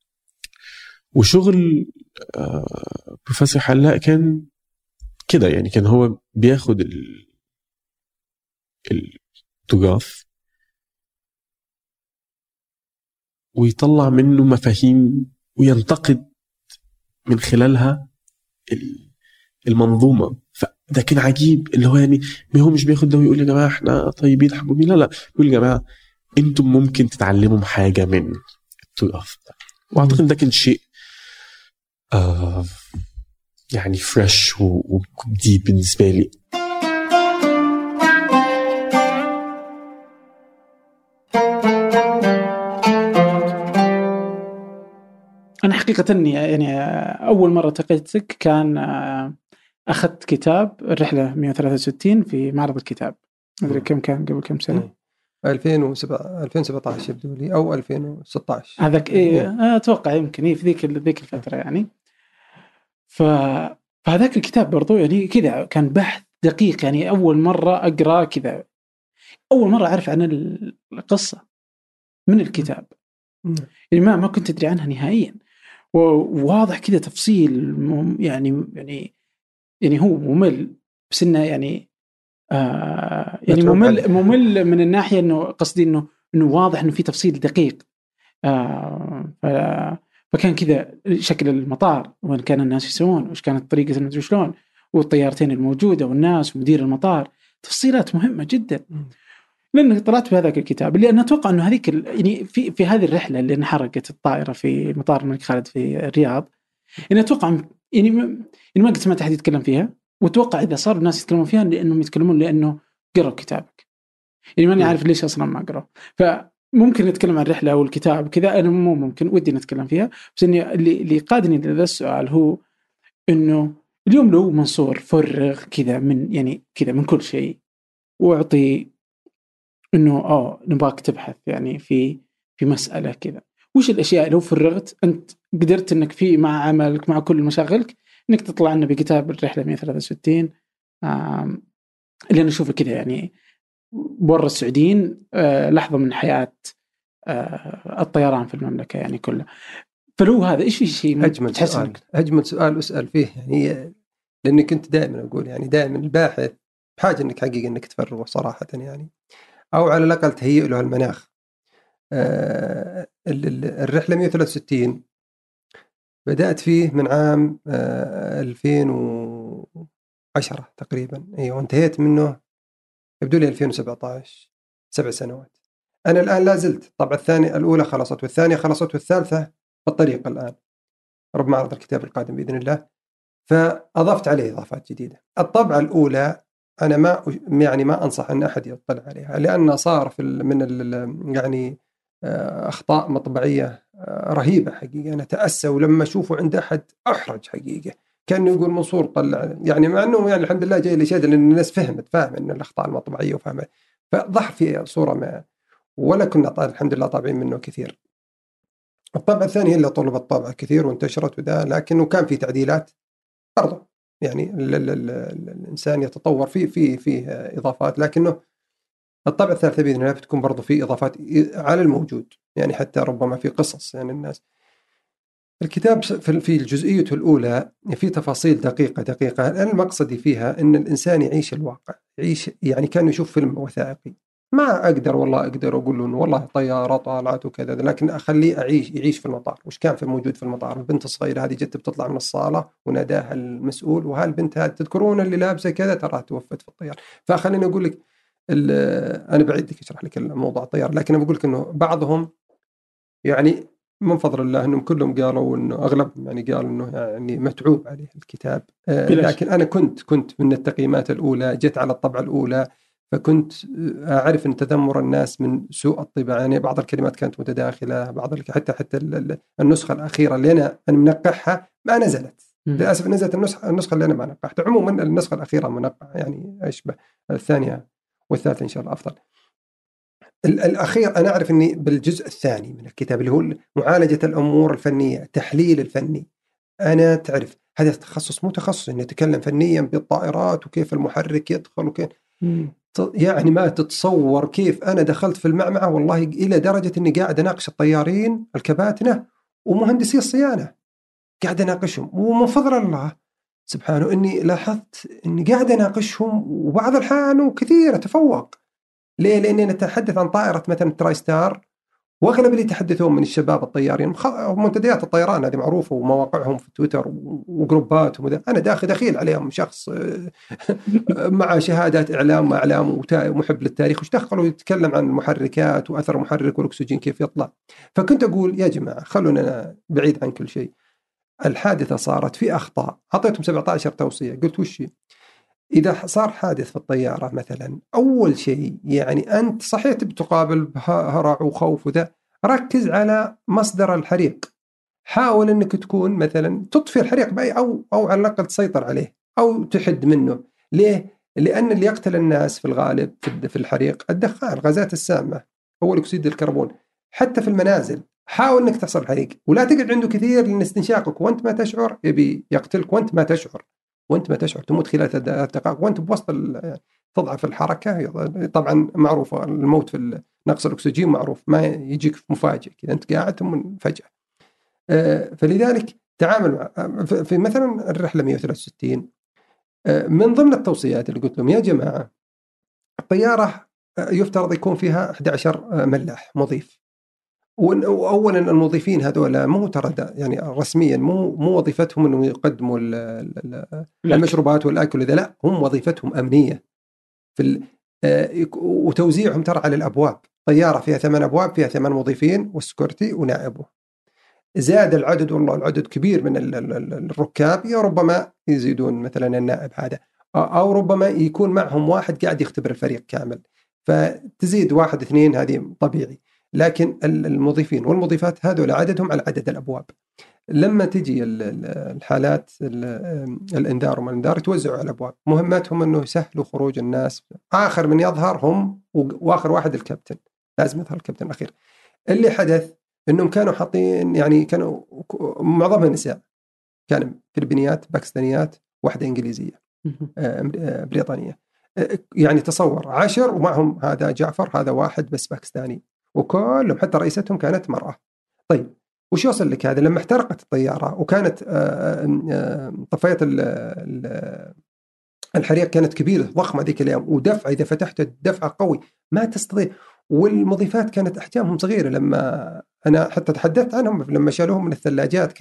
وشغل بروفيسور حلاق كان كده، يعني كان هو بياخد التراث ويطلع منه مفاهيم وينتقد من خلالها المنظومة. فده كان عجيب، اللي هو يعني هو مش بياخد ده ويقول يا جماعة احنا طيبين حبوبين، لا يقول يا جماعة انتم ممكن تتعلموا حاجة من التراث ده. واعتقد ده كان شيء يعني فريش وجديد بالنسبة لي. أنا حقيقة يعني أول مرة التقيتك كان أخذت كتاب الرحلة 163 في معرض الكتاب، أدري كم كان قبل كم سنة؟ 2017 يبدو لي أو 2016 هذاك أتوقع يمكن في ذيك الفترة يعني. فهذاك الكتاب برضو يعني كذا كان بحث دقيق، يعني أول مرة أقرأ كذا، أول مرة أعرف عن القصة من الكتاب، يعني ما كنت أدري عنها نهائيا، وواضح كذا تفصيل يعني هو ممل بس إنه يعني يعني ممل من الناحية إنه قصدي إنه واضح إنه في تفصيل دقيق. فكان كذا شكل المطار وين كان الناس يسوون، وش كانت طريقة المدري شلون، والطيارتين الموجودة والناس ومدير المطار، تفصيلات مهمة جدا. لأن طلعت في هذاك الكتاب اللي أنا أتوقع إنه هذيك يعني في هذه الرحلة اللي انحرقت الطائرة في مطار الملك خالد في الرياض، أنا أتوقع يعني ما قد سمعت أحد يتكلم فيها، وأتوقع إذا صار الناس يتكلمون فيها لأنهم يتكلمون لأنه قرأوا كتابك، يعني ماني عارف ليش أصلا ما قرأوا. فممكن نتكلم عن الرحلة أو الكتاب كذا، أنا ممكن ودي نتكلم فيها، بس إني اللي قادني لهذا السؤال هو إنه اليوم لو منصور فرغ كذا من كل شيء وأعطي إنه نبغاك تبحث يعني في مسألة كذا، وش الأشياء لو فرغت أنت قدرت إنك في مع عملك مع كل مشاغلك إنك تطلع لنا بكتاب الرحلة 163 اللي أنا أشوفه كذا يعني برا السعوديين لحظة من حياة الطيران في المملكة يعني كلها. فلو هذا إيش في شيء أجمل سؤال أسأل فيه يعني، لأني كنت دائما أقول يعني دائما الباحث بحاجة إنك حقيقة إنك تفرغه صراحة يعني، أو على الأقل تهيئ له المناخ. الرحلة 163 بدأت فيه من عام 2010 تقريبا، وانتهيت منه يبدو لي 2017، 7 سنوات. أنا الآن لا زلت الطبعة الثانية، الأولى خلصت والثانية خلصت والثالثة بالطريق الآن، رب معرض الكتاب القادم بإذن الله، فأضفت عليه إضافات جديدة. الطبعة الأولى أنا ما أنصح أن أحد يطلع عليها، لأن صار يعني أخطاء مطبعية رهيبة حقيقة. أنا تأسى ولما أشوفه عند أحد أحرج حقيقة، كان يقول منصور طلع يعني، مع أنه يعني الحمد لله جاي لشهادة لأن الناس فاهم أن الأخطاء المطبعية وفاهمة، فظهر في صورة ما، ولا كنا الحمد لله طابعين منه كثير. الطبعة الثانية اللي طلبت طبعة كثير وانتشرت وده، لكنه كان في تعديلات برضه يعني الإنسان يتطور فيه إضافات، لكنه الطبعة الثالثة بإذن الله بتكون برضو في إضافات على الموجود، يعني حتى ربما في قصص يعني الناس. الكتاب في الجزئية الأولى في تفاصيل دقيقة. المقصد فيها أن الإنسان يعيش الواقع، يعيش يعني كان يشوف فيلم وثائقي. ما أقدر أقول له والله طيارة طالعت وكذا، لكن أخليه يعيش في المطار. وش كان موجود في المطار؟ البنت الصغيرة هذه جت بتطلع من الصالة وناداها المسؤول، وهالبنت هذه تذكرون اللي لابسة كذا ترى توفت في الطيارة. فخليني أقول لك أنا بعيد لك أشرح لك الموضوع الطيارة، لكن أنا بقول لك إنه بعضهم يعني من فضل الله انهم كلهم قالوا انه اغلبهم يعني قالوا انه يعني متعوب عليه الكتاب. لكن انا كنت من التقييمات الاولى، جت على الطبعه الاولى، فكنت اعرف ان تذمر الناس من سوء الطباعه، يعني بعض الكلمات كانت متداخله، بعض حتى النسخه الاخيره اللي انا منقحها ما نزلت للاسف. نزلت النسخه اللي انا ما نقحتها. عموما النسخه الاخيره منقحه يعني اشبه الثانيه والثالثه ان شاء الله افضل. الأخير أنا أعرف أني بالجزء الثاني من الكتاب اللي هو معالجة الأمور الفنية، التحليل الفني، أنا تعرف هذا تخصص مو تخصص إني أتكلم فنيا بالطائرات وكيف المحرك يدخل وكيف يعني ما تتصور كيف أنا دخلت في المعمعة والله إلى درجة أني قاعد أناقش الطيارين الكباتنة ومهندسي الصيانة، قاعد أناقشهم، ومن فضل الله سبحانه أني لاحظت أني قاعد أناقشهم وبعض الأحيان وكثير أتفوق. ليه؟ لأني نتحدث عن طائرة مثلا تراي ستار، وأغلب اللي يتحدثون من الشباب الطيارين منتديات الطيران هذه معروفة ومواقعهم في تويتر وجروباتهم، أنا دخيل عليهم شخص مع شهادات إعلام وإعلام ومحب للتاريخ، وش دخلوا يتكلم عن المحركات وأثر المحرك والأكسجين كيف يطلع. فكنت أقول يا جماعة خلونا بعيد عن كل شيء، الحادثة صارت في أخطاء، أعطيتهم 17 توصية، قلت وش إذا صار حادث في الطيارة مثلا، أول شيء يعني أنت صحيح بتقابل هرع وخوف وذا، ركز على مصدر الحريق، حاول أنك تكون مثلا تطفي الحريق بأي أو على الأقل تسيطر عليه أو تحد منه. ليه؟ لأن اللي يقتل الناس في الغالب في الحريق الدخان، الغازات السامة، أول أكسيد الكربون. حتى في المنازل حاول أنك تحصل الحريق ولا تقعد عنده كثير، لأن استنشاقك وأنت ما تشعر يبي يقتلك وأنت ما تشعر، تموت خلال 3 دقائق وأنت بوسط تضعف الحركة. طبعا معروفة الموت في نقص الأكسجين معروف، ما يجيك مفاجئ كذا أنت قاعد ثم فجأة. فلذلك تعامل في مثلا الرحلة 163 من ضمن التوصيات اللي قلت لهم يا جماعة الطيارة يفترض يكون فيها 11 ملاح مضيف، وأولا المضيفين هذول مو ترى يعني رسميا مو وظيفتهم انه يقدموا المشروبات والاكل اذا لا، هم وظيفتهم امنيه في وتوزيعهم ترى على الابواب. طياره فيها 8 ابواب، فيها 8 مضيفين والسكورتي ونائبه، زاد العدد والله العدد كبير من الركاب، يا ربما يزيدون مثلا النائب هذا، او ربما يكون معهم واحد قاعد يختبر الفريق كامل، فتزيد 1 2 هذه طبيعي. لكن المضيفين والمضيفات هذول عددهم على عدد الأبواب. لما تجي الحالات الإنذار وما الإنذار يتوزعوا على الأبواب، مهمتهم أنه يسهلوا خروج الناس. آخر من يظهر هم، وآخر واحد الكابتن، لازم يظهر الكابتن الأخير. اللي حدث أنهم كانوا حاطين يعني كانوا معظمها نساء، كانوا فلبينيات باكستانيات واحدة إنجليزية بريطانية، يعني تصور 10 ومعهم هذا جعفر، هذا واحد بس باكستاني، وكلهم حتى رئيستهم كانت مرأة. طيب وش يوصل لك هذا؟ لما احترقت الطيارة وكانت طفاية الحريق كانت كبيرة ضخمة ذيك اليوم، ودفع إذا فتحت الدفع قوي ما تستطيع، والمضيفات كانت أحجامهم صغيرة. لما أنا حتى تحدثت عنهم لما شالوهم من الثلاجات،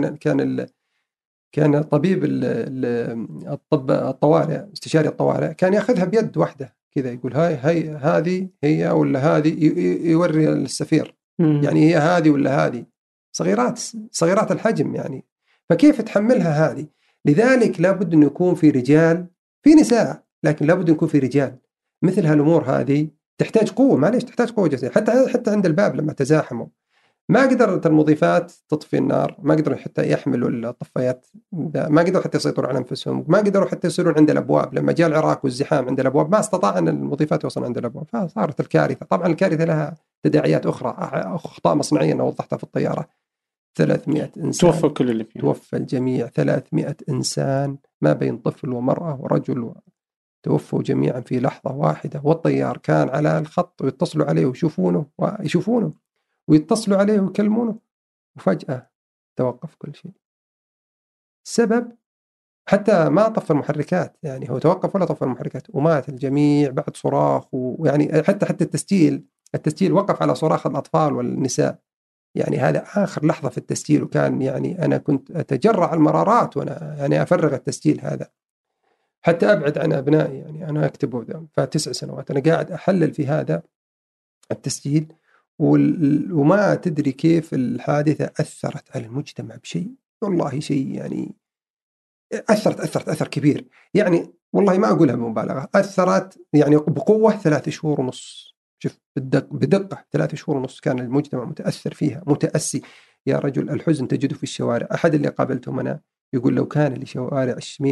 كان طبيب الطب الطوارئ، استشاري الطوارئ، كان يأخذها بيد واحدة كذا، يقول هاي هذه هي ولا هذه، يوري السفير يعني هي هذه ولا هذه، صغيرات الحجم يعني، فكيف تحملها هذه؟ لذلك لابد أن يكون في رجال، في نساء، لكن لابد أن يكون في رجال. مثل هالأمور هذه تحتاج قوة، معليش تحتاج قوة جسدية. حتى عند الباب لما تزاحموا ما قدرت المضيفات تطفي النار، ما قدروا حتى يحملوا الطفايات، ما قدروا حتى يسيطروا على أنفسهم، ما قدروا حتى يصيرون عند الأبواب. لما جاء العراق والزحام عند الأبواب ما استطاع أن المضيفات يوصلوا عند الأبواب، فصارت الكارثة. طبعا الكارثة لها تداعيات أخرى، أخطاء مصنعية أنا وضحتها في الطيارة. 300 إنسان توفى كل اللي فيه، توفى الجميع، 300 إنسان ما بين طفل ومرأة ورجل، توفوا جميعا في لحظة واحدة. والطيار كان على الخط ويتصلوا عليه ويشوفونه ويتصلوا عليه ويكلمونه، وفجأة توقف كل شيء. السبب حتى ما طفى المحركات، يعني هو توقف ولا طفى المحركات، ومات الجميع بعد صراخ، ويعني حتى التسجيل وقف على صراخ الأطفال والنساء. يعني هذا آخر لحظة في التسجيل، وكان يعني أنا كنت أتجرع المرارات وأنا يعني أفرغ التسجيل هذا، حتى أبعد عن أبنائي، يعني أنا أكتبه ف9 سنوات أنا قاعد أحلل في هذا التسجيل، وما تدري كيف الحادثة أثرت على المجتمع بشيء، والله شيء يعني أثر كبير. يعني والله ما أقولها بمبالغة، أثرت يعني بقوة 3 شهور ونص. شوف بدقة 3 شهور ونص كان المجتمع متأثر فيها، متأسي. يا رجل الحزن تجده في الشوارع. أحد اللي قابلتهم أنا يقول لو كانت شوارع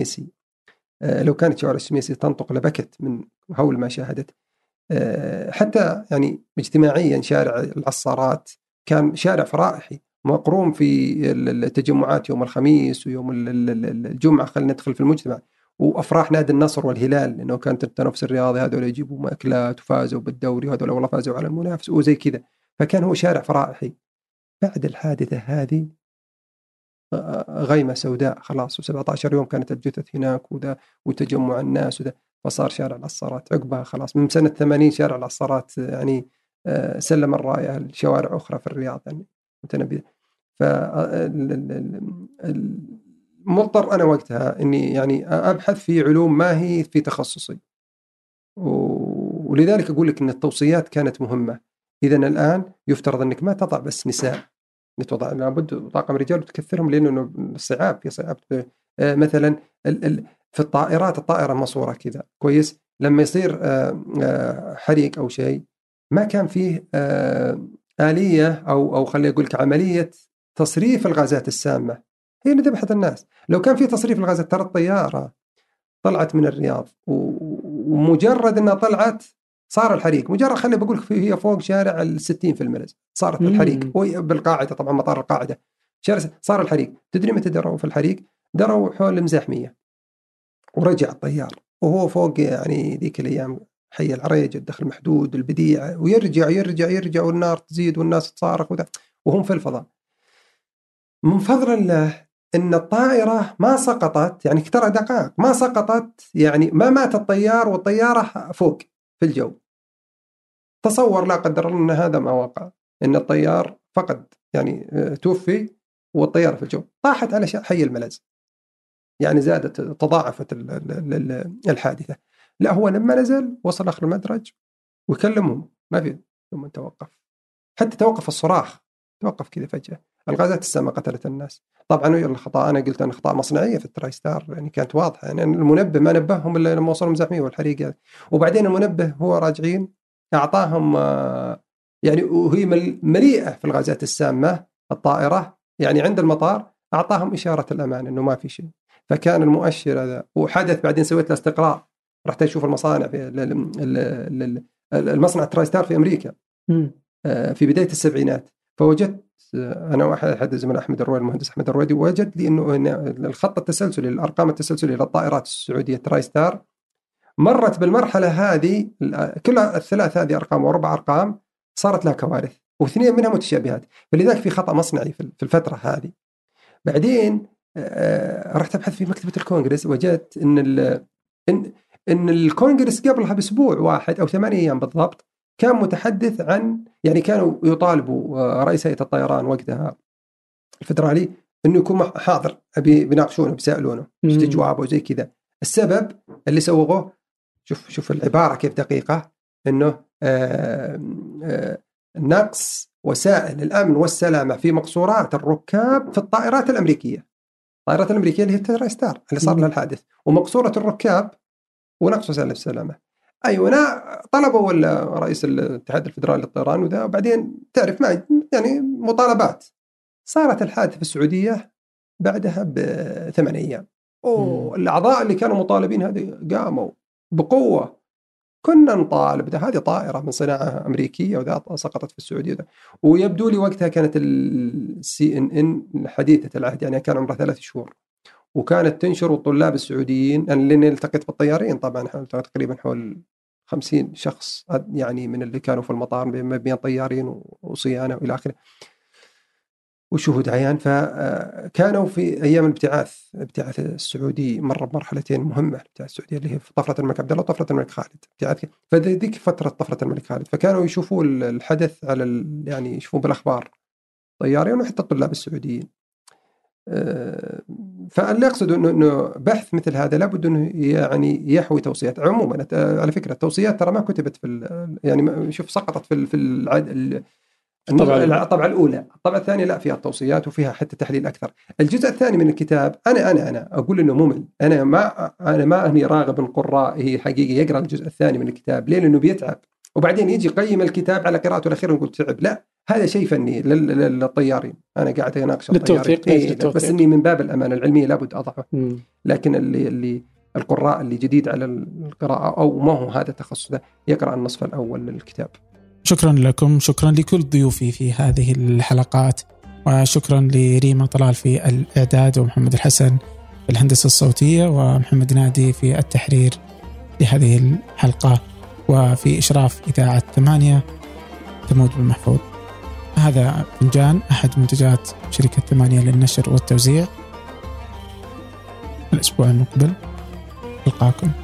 الشميسي تنطق لبكت من هول ما شاهدت. حتى يعني اجتماعيا شارع العصارات كان شارع فرائحي مقروم في التجمعات يوم الخميس ويوم الجمعة. خلينا ندخل في المجتمع، وأفراح نادي النصر والهلال لأنه كانت التنافس الرياضي، هذول يجيبوا مأكلات وفازوا بالدوري، وهذول والله فازوا على المنافس وزي كذا. فكان هو شارع فرائحي. بعد الحادثة هذه غيمة سوداء خلاص، و17 يوم كانت الجثث هناك وذا وتجمع الناس وذا، فصار شارع العصارات عقبها خلاص من سنة 80 شارع العصارات يعني سلم الراية لشوارع أخرى في الرياض يعني متنبية. مضطر أنا وقتها إني يعني أبحث في علوم ما هي في تخصصي، ولذلك أقول لك إن التوصيات كانت مهمة. إذن الآن يفترض أنك ما تضع بس نساء، نتوضع لابد طاقم رجال وتكثرهم، لأنه الصعاب في صعاب. مثلا في الطائرات، الطائرة مصورة كذا كويس، لما يصير حريق أو شيء ما كان فيه آلية أو خلي أقول لك عملية تصريف الغازات السامة، هي اللي ذبحت الناس. لو كان في تصريف الغازات، ترى الطيارة طلعت من الرياض ومجرد أنها طلعت صار الحريق، مجرد خلي بقول لك هي فوق شارع 60 في الملز صارت الحريق، بالقاعدة طبعا مطار القاعدة صار الحريق. تدري متى دروا في الحريق؟ دروا حول المزاحمية، ورجع الطيار وهو فوق يعني ذيك الأيام حي العريج، الدخل محدود، البديع، ويرجع والنار تزيد والناس تصارخ وهم في الفضاء. من فضل الله إن الطائرة ما سقطت، يعني ترى دقائق ما سقطت، يعني ما مات الطيار والطيارة فوق في الجو. تصور لا قدر الله أن هذا ما وقع، إن الطيار فقد يعني توفي والطيارة في الجو طاحت على حي الملز، يعني زادت تضاعفت الحادثة. لا هو لما نزل وصل آخر المدرج ويكلمهم ما في، ثم توقف، حتى توقف الصراخ، توقف كذا فجأة. الغازات السامة قتلت الناس. طبعا الخطأ أنا قلت أن أخطاء مصنعية في التراي ستار يعني كانت واضحة، يعني المنبه ما نبههم إلا لما وصلوا المزاحمية والحريق، وبعدين المنبه هو راجعين أعطاهم يعني وهي مليئة في الغازات السامة الطائرة، يعني عند المطار أعطاهم إشارة الأمان إنه ما في شيء. فكان المؤشر هذا. وحدث بعدين سويت له استقراء، رحت أشوف المصانع في المصنع تراي ستار في أمريكا في بداية السبعينات، فوجدت أنا وأحد الزملاء أحمد الرويدي، المهندس أحمد الرويدي، وجد لي إنه الخط التسلسلي، الأرقام التسلسلية للطائرات السعودية تراي ستار مرت بالمرحلة هذه كلها الثلاث هذه أرقام و4 أرقام صارت لها كوارث، واثنين منها متشابهات، فلذلك في خطأ مصنعي في الفترة هذه. بعدين رحت أبحث في مكتبة الكونغرس، وجدت إن الكونغرس قبلها بأسبوع واحد أو 8 أيام بالضبط كان متحدث عن، يعني كانوا يطالبوا رئيس هيئة الطيران وقتها الفدرالي إنه يكون حاضر، بيناقشونه بيسألونه استجوابه وزي كذا. السبب اللي سووه، شوف العبارة كيف دقيقة، إنه نقص وسائل الأمن والسلامة في مقصورات الركاب في الطائرات الأمريكية. الطائرات الأمريكية اللي هي التراي ستار اللي صار لها الحادث، ومقصورة الركاب ونقص وسائل السلامة. أيوة، أنا طلبوا رئيس الاتحاد الفدرالي للطيران وذا، وبعدين تعرف ما يعني مطالبات. صارت الحادثة في السعودية بعدها ب8 أيام، والأعضاء اللي كانوا مطالبين هذه قاموا بقوة، كنا نطالب هذه طائرة من صناعة أمريكية وذا سقطت في السعودية ده. ويبدو لي وقتها كانت CNN حديثة العهد، يعني كان عمرها 3 شهور، وكانت تنشر الطلاب السعوديين، لأني التقيت بالطيارين طبعا تقريبا حول 50 شخص يعني من اللي كانوا في المطار بين طيارين وصيانة وإلى آخره وشهود عيان. فكانوا في أيام الابتعاث السعودي مر بمرحلتين مهمة، الابتعاث السعودي اللي هي طفرة الملك عبد الله وطفرة الملك خالد، فذيك فترة طفرة الملك خالد، فكانوا يشوفوا الحدث على يعني يشوفون بالأخبار طيارين وحتى الطلاب السعوديين. فاللي أقصد إنه بحث مثل هذا لابد إنه يعني يحوي توصيات. عموما على فكرة التوصيات ترى ما كتبت في يعني شوف سقطت في الطبعة الأولى. الطبعة الثانية لا، فيها التوصيات وفيها حتى تحليل أكثر. الجزء الثاني من الكتاب أنا أقول إنه ممل. أنا ما أني راغب القراء هي حقيقي يقرأ الجزء الثاني من الكتاب. ليه؟ لأنه بيتعب وبعدين يجي يقيم الكتاب على قراءته الأخيرة ونقول تعب. لا، هذا شيء فني للطيارين. أنا قاعد أناقش الطيارين بس إني من باب الأمانة العلمية لابد أضعه. لكن اللي القراء اللي جديد على القراءة أو ما هو هذا التخصص ده يقرأ النصف الأول للكتاب. شكرا لكم، شكرا لكل ضيوفي في هذه الحلقات، وشكرا لريما طلال في الإعداد، ومحمد الحسن في الهندسة الصوتية، ومحمد نادي في التحرير لهذه الحلقة، وفي إشراف إذاعة 8 ثمود بن محفوظ. هذا فنجان أحد منتجات شركة 8 للنشر والتوزيع. الأسبوع المقبل ألقاكم.